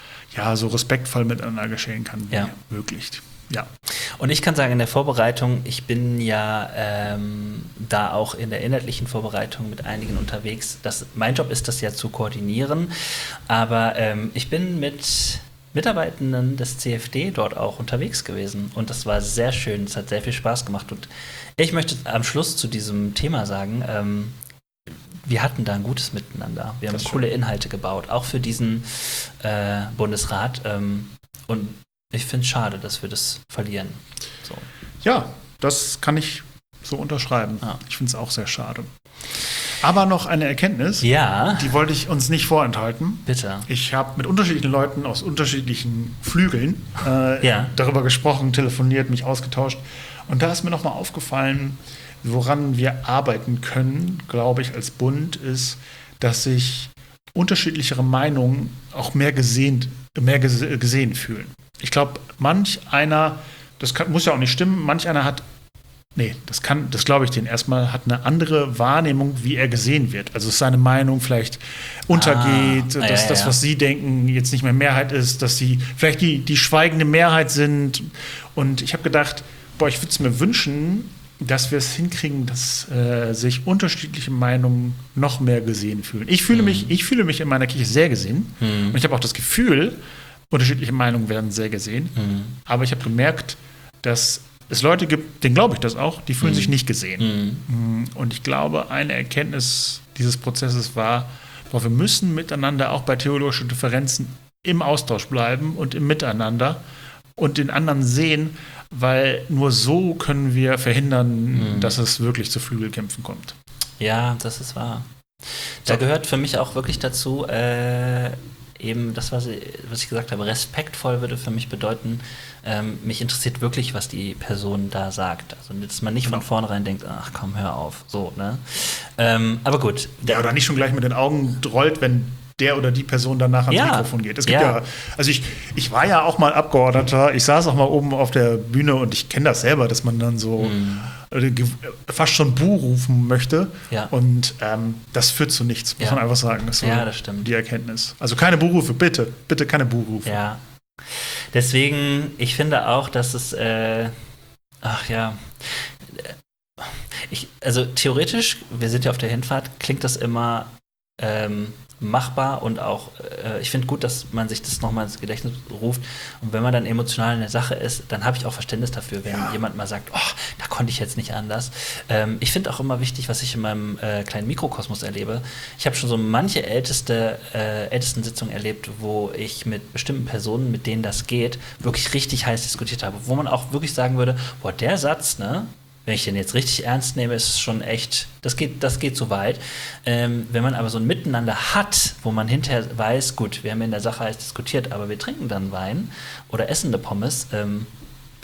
ja, so respektvoll miteinander geschehen kann, wie
ja.
möglich. Ja.
Und ich kann sagen, in der Vorbereitung, ich bin ja ähm, da auch in der inhaltlichen Vorbereitung mit einigen unterwegs. Das, mein Job ist das ja zu koordinieren, aber ähm, ich bin mit Mitarbeitenden des C F D dort auch unterwegs gewesen und das war sehr schön, es hat sehr viel Spaß gemacht und ich möchte am Schluss zu diesem Thema sagen, ähm, wir hatten da ein gutes Miteinander, wir haben coole Inhalte gebaut, auch für diesen äh, Bundesrat ähm, und ich finde es schade, dass wir das verlieren. So.
Ja, das kann ich so unterschreiben.
Ah.
Ich finde es auch sehr schade. Aber noch eine Erkenntnis,
ja.
Die wollte ich uns nicht vorenthalten.
Bitte.
Ich habe mit unterschiedlichen Leuten aus unterschiedlichen Flügeln äh,
ja.
darüber gesprochen, telefoniert, mich ausgetauscht. Und da ist mir nochmal aufgefallen, woran wir arbeiten können, glaube ich, als Bund, ist, dass sich unterschiedlichere Meinungen auch mehr gesehen, mehr gese- gesehen fühlen. Ich glaube, manch einer, das kann, muss ja auch nicht stimmen, manch einer hat Nee, das kann, das glaube ich denen erstmal, hat eine andere Wahrnehmung, wie er gesehen wird. Also dass seine Meinung vielleicht untergeht,
ah,
dass
ja,
das,
ja.
was sie denken, jetzt nicht mehr Mehrheit ist, dass sie vielleicht die, die schweigende Mehrheit sind. Und ich habe gedacht, boah, ich würde es mir wünschen, dass wir es hinkriegen, dass äh, sich unterschiedliche Meinungen noch mehr gesehen fühlen. Ich fühle, mhm. mich, ich fühle mich in meiner Kirche sehr gesehen. Mhm. Und ich habe auch das Gefühl, unterschiedliche Meinungen werden sehr gesehen. Mhm. Aber ich habe gemerkt, dass es Leute gibt, denen glaube ich das auch, die fühlen mhm. sich nicht gesehen. Mhm. Und ich glaube, eine Erkenntnis dieses Prozesses war, boah, wir müssen miteinander auch bei theologischen Differenzen im Austausch bleiben und im Miteinander und den anderen sehen, weil nur so können wir verhindern, mhm. dass es wirklich zu Flügelkämpfen kommt.
Ja, das ist wahr. Da so. Gehört für mich auch wirklich dazu, äh, eben das, was ich, was ich gesagt habe, respektvoll würde für mich bedeuten, ähm, mich interessiert wirklich, was die Person da sagt. Also, dass man nicht genau. von vornherein denkt, ach komm, hör auf, so, ne? Ähm, aber gut.
Ja, oder nicht schon gleich mit den Augen rollt, wenn der oder die Person danach ans
ja.
Mikrofon geht. Es gibt
ja,
ja also ich, ich war ja auch mal Abgeordneter, ich saß auch mal oben auf der Bühne und ich kenne das selber, dass man dann so mm. fast schon Buh rufen möchte.
Ja.
Und ähm, das führt zu nichts, muss
ja.
man einfach sagen. Das ist so
ja, das stimmt.
Die Erkenntnis. Also keine Buhrufe, bitte. Bitte keine Buhrufe.
Ja. Deswegen, ich finde auch, dass es, äh, ach ja, ich, also theoretisch, wir sind ja auf der Hinfahrt, klingt das immer ähm, machbar und auch, äh, ich finde gut, dass man sich das nochmal ins Gedächtnis ruft und wenn man dann emotional in der Sache ist, dann habe ich auch Verständnis dafür, wenn ja. jemand mal sagt, oh, da konnte ich jetzt nicht anders. Ähm, ich finde auch immer wichtig, was ich in meinem äh, kleinen Mikrokosmos erlebe. Ich habe schon so manche älteste äh, Ältestensitzungen erlebt, wo ich mit bestimmten Personen, mit denen das geht, wirklich richtig heiß diskutiert habe, wo man auch wirklich sagen würde, boah, der Satz, ne, wenn ich den jetzt richtig ernst nehme, ist es schon echt, das geht, das geht so weit. Ähm, wenn man aber so ein Miteinander hat, wo man hinterher weiß, gut, wir haben in der Sache heiß diskutiert, aber wir trinken dann Wein oder essen eine Pommes, ähm,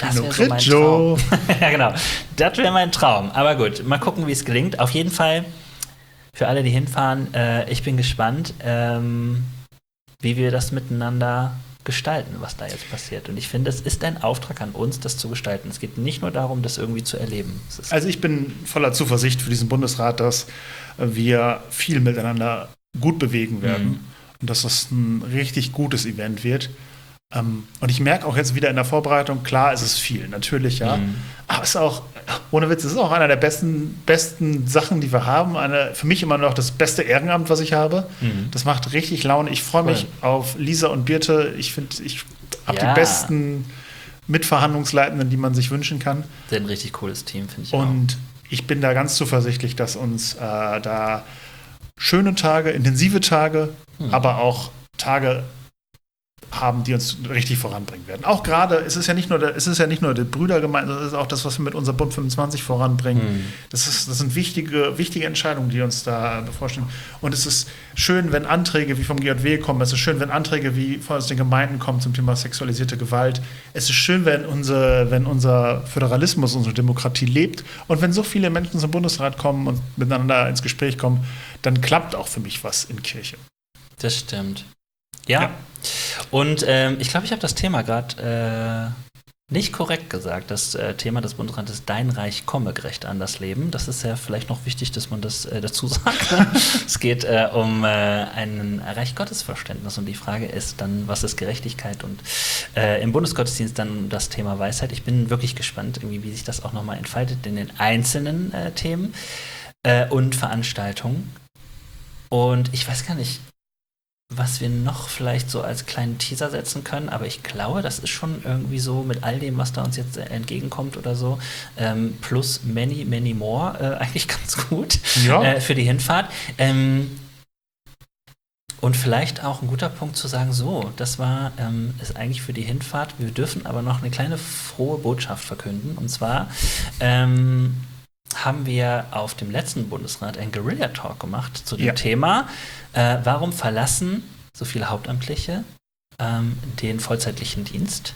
Das wäre so mein Traum. Ja, genau. Das wäre mein Traum. Aber gut, mal gucken, wie es gelingt. Auf jeden Fall, für alle, die hinfahren, äh, ich bin gespannt, ähm, wie wir das miteinander gestalten, was da jetzt passiert. Und ich finde, es ist ein Auftrag an uns, das zu gestalten. Es geht nicht nur darum, das irgendwie zu erleben.
Also ich bin voller Zuversicht für diesen Bundesrat, dass wir viel miteinander gut bewegen werden mhm. und dass das ein richtig gutes Event wird. Um, und ich merke auch jetzt wieder in der Vorbereitung, klar, ist es viel, natürlich, ja. Mhm. Aber es ist auch, ohne Witz, es ist auch einer der besten, besten Sachen, die wir haben. Eine, für mich immer noch das beste Ehrenamt, was ich habe. Mhm. Das macht richtig Laune. Ich freue mich cool. auf Lisa und Birte. Ich finde, ich habe ja. die besten Mitverhandlungsleitenden, die man sich wünschen kann.
Das ist ein richtig cooles Team, finde ich.
Und
auch.
ich bin da ganz zuversichtlich, dass uns äh, da schöne Tage, intensive Tage, mhm. aber auch Tage haben, die uns richtig voranbringen werden. Auch gerade, es ist ja nicht nur der, es ist ja nicht nur der Brüdergemeinde, sondern es ist auch das, was wir mit unserem Bund fünfundzwanzig voranbringen. Mhm. Das ist, das sind wichtige, wichtige Entscheidungen, die uns da bevorstehen. Und es ist schön, wenn Anträge wie vom G J W kommen. Es ist schön, wenn Anträge wie von den Gemeinden kommen zum Thema sexualisierte Gewalt. Es ist schön, wenn, unsere, wenn unser Föderalismus, unsere Demokratie lebt. Und wenn so viele Menschen zum Bundesrat kommen und miteinander ins Gespräch kommen, dann klappt auch für mich was in Kirche.
Das stimmt. Ja. ja. Und ähm, ich glaube, ich habe das Thema gerade äh, nicht korrekt gesagt. Das äh, Thema des Bundesrates Dein Reich komme gerecht an das Leben. Das ist ja vielleicht noch wichtig, dass man das äh, dazu sagt. Es geht äh, um äh, ein Reich Gottes Verständnis und die Frage ist dann, was ist Gerechtigkeit und äh, im Bundesgottesdienst dann das Thema Weisheit. Ich bin wirklich gespannt, irgendwie, wie sich das auch nochmal entfaltet in den einzelnen äh, Themen äh, und Veranstaltungen. Und ich weiß gar nicht, was wir noch vielleicht so als kleinen Teaser setzen können, aber ich glaube, das ist schon irgendwie so mit all dem, was da uns jetzt entgegenkommt oder so, ähm, plus many, many more, äh, eigentlich ganz gut ja. äh, für die Hinfahrt. Ähm, und vielleicht auch ein guter Punkt zu sagen, so, das war, ähm, ist eigentlich für die Hinfahrt, wir dürfen aber noch eine kleine frohe Botschaft verkünden, und zwar ähm, haben wir auf dem letzten Bundesrat einen Guerilla-Talk gemacht zu dem ja. Thema, äh, warum verlassen so viele Hauptamtliche ähm, den vollzeitlichen Dienst?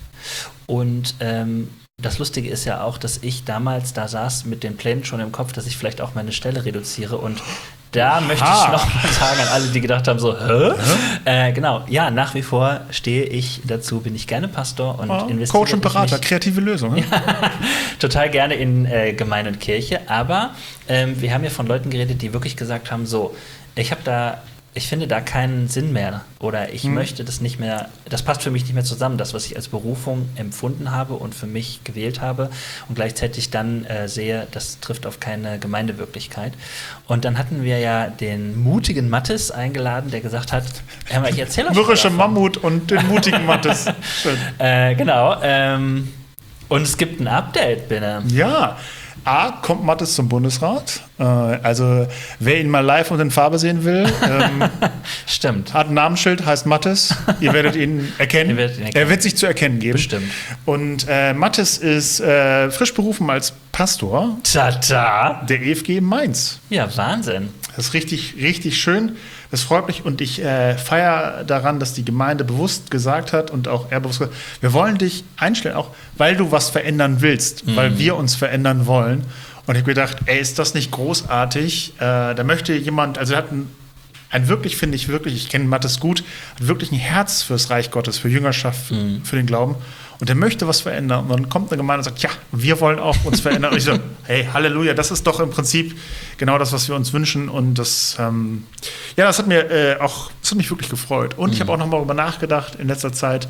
Und ähm, das Lustige ist ja auch, dass ich damals da saß mit den Plänen schon im Kopf, dass ich vielleicht auch meine Stelle reduziere und da Aha. möchte ich noch mal sagen an alle, die gedacht haben, so, hä? Äh, genau, ja, nach wie vor stehe ich dazu, bin ich gerne Pastor und
oh, investiere Coach und Berater, kreative Lösung.
Ja, total gerne in äh, Gemeinde und Kirche, aber ähm, wir haben ja von Leuten geredet, die wirklich gesagt haben, so, ich habe da ich finde da keinen Sinn mehr oder ich hm. möchte das nicht mehr, das passt für mich nicht mehr zusammen, das, was ich als Berufung empfunden habe und für mich gewählt habe und gleichzeitig dann äh, sehe, das trifft auf keine Gemeindewirklichkeit. Und dann hatten wir ja den mutigen Mathis eingeladen, der gesagt hat, hör mal, ich erzähle euch
mürrische Mammut und den mutigen Mathis.
Schön. Äh, genau. Ähm, und es gibt ein Update, bitte.
Ja. A, kommt Mathis zum Bundesrat. Äh, also, wer ihn mal live und in Farbe sehen will, ähm,
stimmt.
Hat ein Namensschild, heißt Mathis. Ihr werdet ihn erkennen.
Ihr werdet ihn erkennen.
Er wird sich zu erkennen geben.
Bestimmt.
Und äh, Mathis ist äh, frisch berufen als Pastor
Tata.
der E F G Mainz.
Ja, Wahnsinn.
Das ist richtig, richtig schön. Das freut mich und ich äh, feiere daran, dass die Gemeinde bewusst gesagt hat und auch er bewusst gesagt hat, wir wollen dich einstellen, auch weil du was verändern willst, mhm. weil wir uns verändern wollen. Und ich habe gedacht, ey, ist das nicht großartig? Äh, da möchte jemand, also er hat ein, ein wirklich, finde ich wirklich, ich kenne Mathis gut, hat wirklich ein Herz fürs Reich Gottes, für Jüngerschaft, mhm. für den Glauben. Und er möchte was verändern. Und dann kommt eine Gemeinde und sagt, ja, wir wollen auch uns verändern. Und ich so, hey, Halleluja, das ist doch im Prinzip genau das, was wir uns wünschen. Und das, ähm, ja, das hat mir äh, auch, das hat mich wirklich gefreut. Und mhm. ich habe auch noch mal darüber nachgedacht, in letzter Zeit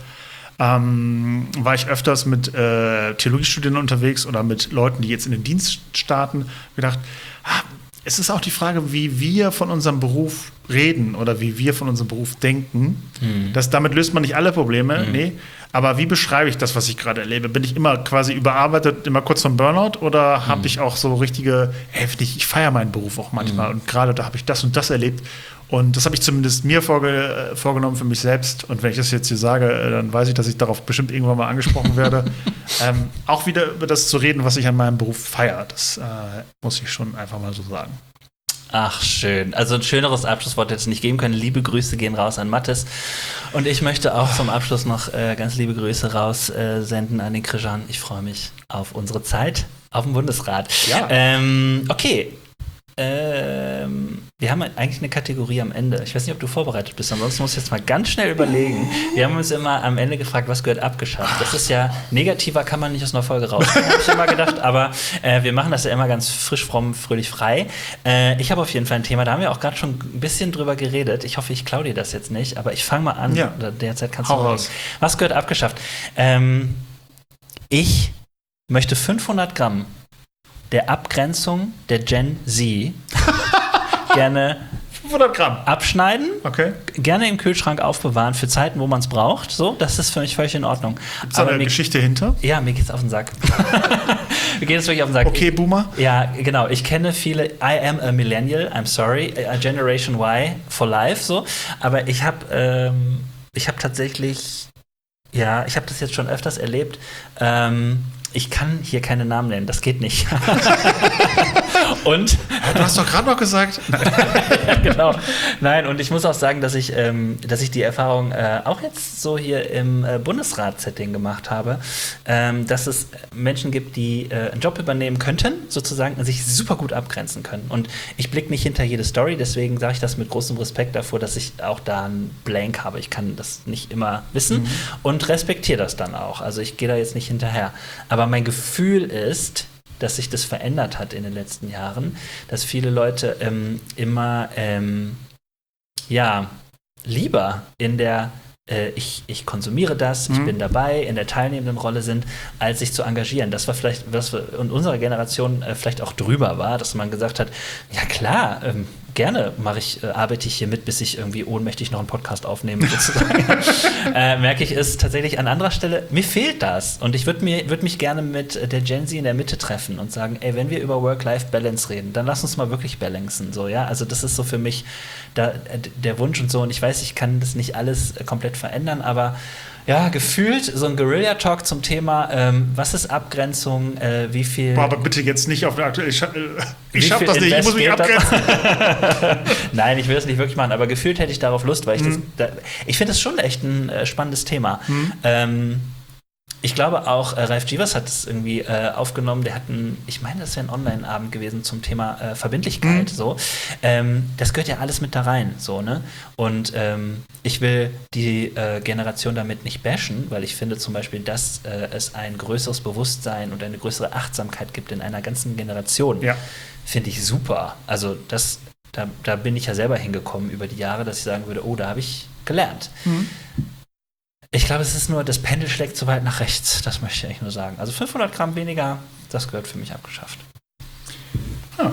ähm, war ich öfters mit äh, Theologiestudierenden unterwegs oder mit Leuten, die jetzt in den Dienst starten, gedacht, ah, es ist auch die Frage, wie wir von unserem Beruf reden oder wie wir von unserem Beruf denken. Mhm. Das, damit löst man nicht alle Probleme, mhm. nee. Aber wie beschreibe ich das, was ich gerade erlebe? Bin ich immer quasi überarbeitet, immer kurz vom Burnout oder mhm. habe ich auch so richtige, ey, ich, ich feiere meinen Beruf auch manchmal mhm. und gerade da habe ich das und das erlebt und das habe ich zumindest mir vorge- vorgenommen für mich selbst und wenn ich das jetzt hier sage, dann weiß ich, dass ich darauf bestimmt irgendwann mal angesprochen werde. ähm, auch wieder über das zu reden, was ich an meinem Beruf feiere, das äh, muss ich schon einfach mal so sagen.
Ach, schön. Also ein schöneres Abschlusswort hätte es nicht geben können. Liebe Grüße gehen raus an Mathis. Und ich möchte auch zum Abschluss noch äh, ganz liebe Grüße raus äh, senden an den Krijan. Ich freue mich auf unsere Zeit auf dem Bundesrat.
Ja.
Ähm, okay. Ähm, wir haben eigentlich eine Kategorie am Ende. Ich weiß nicht, ob du vorbereitet bist, ansonsten muss ich jetzt mal ganz schnell überlegen. Wir haben uns immer am Ende gefragt, was gehört abgeschafft. Das ist ja, negativer kann man nicht aus einer Folge rauskommen, habe ich immer gedacht, aber äh, wir machen das ja immer ganz frisch, fromm, fröhlich, frei. Äh, ich habe auf jeden Fall ein Thema, da haben wir auch gerade schon ein bisschen drüber geredet. Ich hoffe, ich klaue dir das jetzt nicht, aber ich fange mal an.
Ja.
Derzeit kannst du
Hau raus.
Was gehört abgeschafft? Ähm, ich möchte fünfhundert Gramm der Abgrenzung der Gen Z gerne
fünfhundert Gramm.
abschneiden,
Okay.
gerne im Kühlschrank aufbewahren für Zeiten, wo man es braucht. So, das ist für mich völlig in Ordnung.
Gibt es da eine
mir,
Geschichte hinter?
Ja, mir geht's auf den Sack. Mir geht es wirklich auf den Sack.
Okay, Boomer.
Ja, genau. Ich kenne viele. I am a Millennial. I'm sorry. A Generation Y for life. So, aber ich habe, ähm, ich habe tatsächlich, ja, ich habe das jetzt schon öfters erlebt. Ähm, Ich kann hier keine Namen nennen, das geht nicht. Und
Ja, du hast doch gerade noch gesagt.
ja, genau. Nein, und ich muss auch sagen, dass ich, ähm, dass ich die Erfahrung äh, auch jetzt so hier im äh, Bundesrat-Setting gemacht habe, ähm, dass es Menschen gibt, die äh, einen Job übernehmen könnten, sozusagen, und sich super gut abgrenzen können. Und ich blicke nicht hinter jede Story, deswegen sage ich das mit großem Respekt davor, dass ich auch da einen Blank habe. Ich kann das nicht immer wissen mhm. und respektiere das dann auch. Also ich gehe da jetzt nicht hinterher. Aber mein Gefühl ist, dass sich das verändert hat in den letzten Jahren, dass viele Leute ähm, immer ähm, ja, lieber in der äh, ich, ich konsumiere das, ich
mhm. bin
dabei, in der teilnehmenden Rolle sind, als sich zu engagieren. Das war vielleicht, was in unserer Generation äh, vielleicht auch drüber war, dass man gesagt hat, ja klar, ähm, gerne mache ich, äh, arbeite ich hier mit, bis ich irgendwie ohnmächtig noch einen Podcast aufnehme, sozusagen. äh, merke ich es tatsächlich an anderer Stelle, mir fehlt das. Und ich würde würd mich gerne mit der Gen Z in der Mitte treffen und sagen, ey, wenn wir über Work-Life-Balance reden, dann lass uns mal wirklich balancen. So, ja? Also das ist so für mich da, der Wunsch und so. Und ich weiß, ich kann das nicht alles komplett verändern, aber ja, gefühlt so ein Guerilla-Talk zum Thema, ähm, was ist Abgrenzung, äh, wie viel...
Boah, aber bitte jetzt nicht auf eine aktuelle... Ich, scha ich schaff das nicht, ich muss mich abgrenzen.
Nein, ich will das nicht wirklich machen, aber gefühlt hätte ich darauf Lust, weil ich
mhm.
das... Da, ich finde das schon echt ein äh, spannendes Thema.
Mhm.
Ähm, ich glaube auch, äh, Ralf Givas hat es irgendwie äh, aufgenommen, der hat einen, ich meine, das wäre ein Online-Abend gewesen zum Thema äh, Verbindlichkeit, mhm. so. Ähm, das gehört ja alles mit da rein, so, ne? Und ähm, ich will die äh, Generation damit nicht bashen, weil ich finde zum Beispiel, dass äh, es ein größeres Bewusstsein und eine größere Achtsamkeit gibt in einer ganzen Generation,
ja.
finde ich super. Also das, da, da bin ich ja selber hingekommen über die Jahre, dass ich sagen würde, oh, da habe ich gelernt. Mhm. Ich glaube, es ist nur, das Pendel schlägt zu weit nach rechts. Das möchte ich eigentlich nur sagen. Also fünfhundert Gramm weniger, das gehört für mich abgeschafft.
Ja.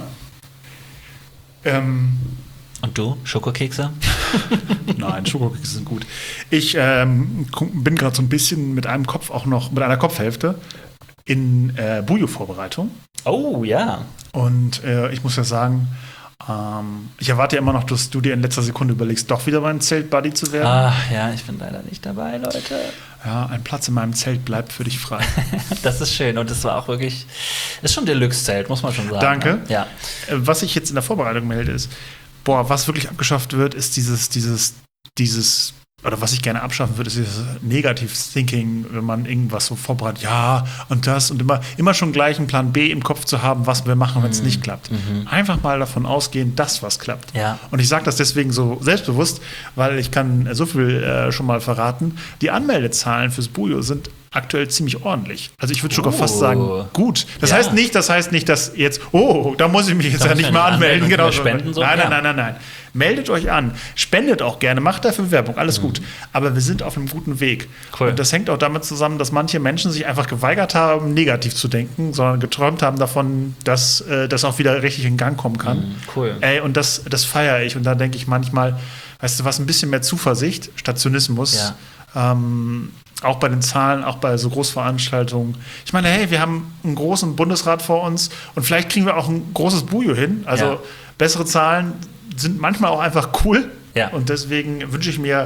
Ähm.
Und du? Schokokekse?
Nein, Schokokekse sind gut. Ich ähm, bin gerade so ein bisschen mit einem Kopf auch noch, mit einer Kopfhälfte in äh, Bujo-Vorbereitung.
Oh, ja.
Und äh, ich muss ja sagen, Ähm, ich erwarte ja immer noch, dass du dir in letzter Sekunde überlegst, doch wieder mein Zelt-Buddy zu werden.
Ach ja, ich bin leider nicht dabei, Leute.
Ja, ein Platz in meinem Zelt bleibt für dich frei.
Das ist schön und das war auch wirklich, ist schon Deluxe-Zelt, muss man schon sagen.
Danke.
Ne? Ja.
Was ich jetzt in der Vorbereitung melde, ist, boah, was wirklich abgeschafft wird, ist dieses, dieses, dieses, oder was ich gerne abschaffen würde, ist dieses Negativ-Thinking, wenn man irgendwas so vorbereitet, ja, und das und immer, immer schon gleich einen Plan B im Kopf zu haben, was wir machen, wenn es mhm. nicht klappt. Mhm. Einfach mal davon ausgehen, dass was klappt.
Ja.
Und ich sage das deswegen so selbstbewusst, weil ich kann so viel äh, schon mal verraten, die Anmeldezahlen fürs Bujo sind aktuell ziemlich ordentlich. Also ich würde sogar oh. fast sagen, gut. Das ja. heißt nicht, das heißt nicht, dass jetzt, oh, da muss ich mich jetzt da ja nicht mehr anmelden. Genau.
Spenden, so?
Nein,
ja.
nein, nein, nein, nein. Meldet euch an. Spendet auch gerne. Macht dafür Werbung. Alles mhm. gut. Aber wir sind auf einem guten Weg.
Cool.
Und das hängt auch damit zusammen, dass manche Menschen sich einfach geweigert haben, negativ zu denken, sondern geträumt haben davon, dass äh, das auch wieder richtig in Gang kommen kann.
Mhm. Cool.
Ey, und das, das feiere ich. Und da denke ich manchmal, weißt du was, ein bisschen mehr Zuversicht statt Zynismus. Ja. Ähm, auch bei den Zahlen, auch bei so Großveranstaltungen. Ich meine, hey, wir haben einen großen Bundesrat vor uns und vielleicht kriegen wir auch ein großes Bujo hin. Also ja. bessere Zahlen sind manchmal auch einfach cool.
Ja.
Und deswegen wünsche ich mir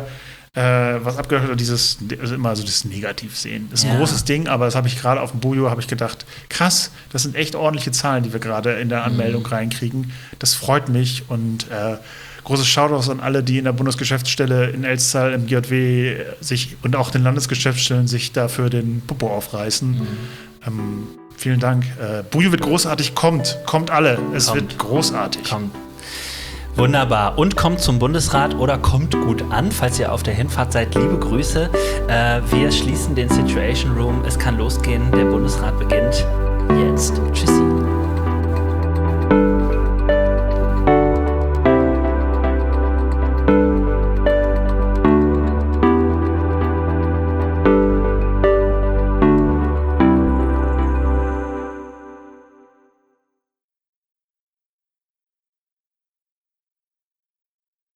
äh, was abgehört hat, dieses, also immer so das Negativsehen. Das ist ein
Ja.
großes Ding, aber das habe ich gerade auf dem Bujo, habe ich gedacht, krass, das sind echt ordentliche Zahlen, die wir gerade in der Anmeldung mhm. reinkriegen. Das freut mich und äh, großes Shoutouts an alle, die in der Bundesgeschäftsstelle in Elztal im G J W sich und auch den Landesgeschäftsstellen sich dafür den Popo aufreißen. Mhm. Ähm, vielen Dank. Äh, Bujo wird großartig, kommt, kommt alle. Es
kommt.
wird großartig.
Kommt. Wunderbar. Und kommt zum Bundesrat oder kommt gut an, falls ihr auf der Hinfahrt seid. Liebe Grüße. Äh, wir schließen den Situation Room. Es kann losgehen. Der Bundesrat beginnt jetzt. Tschüssi.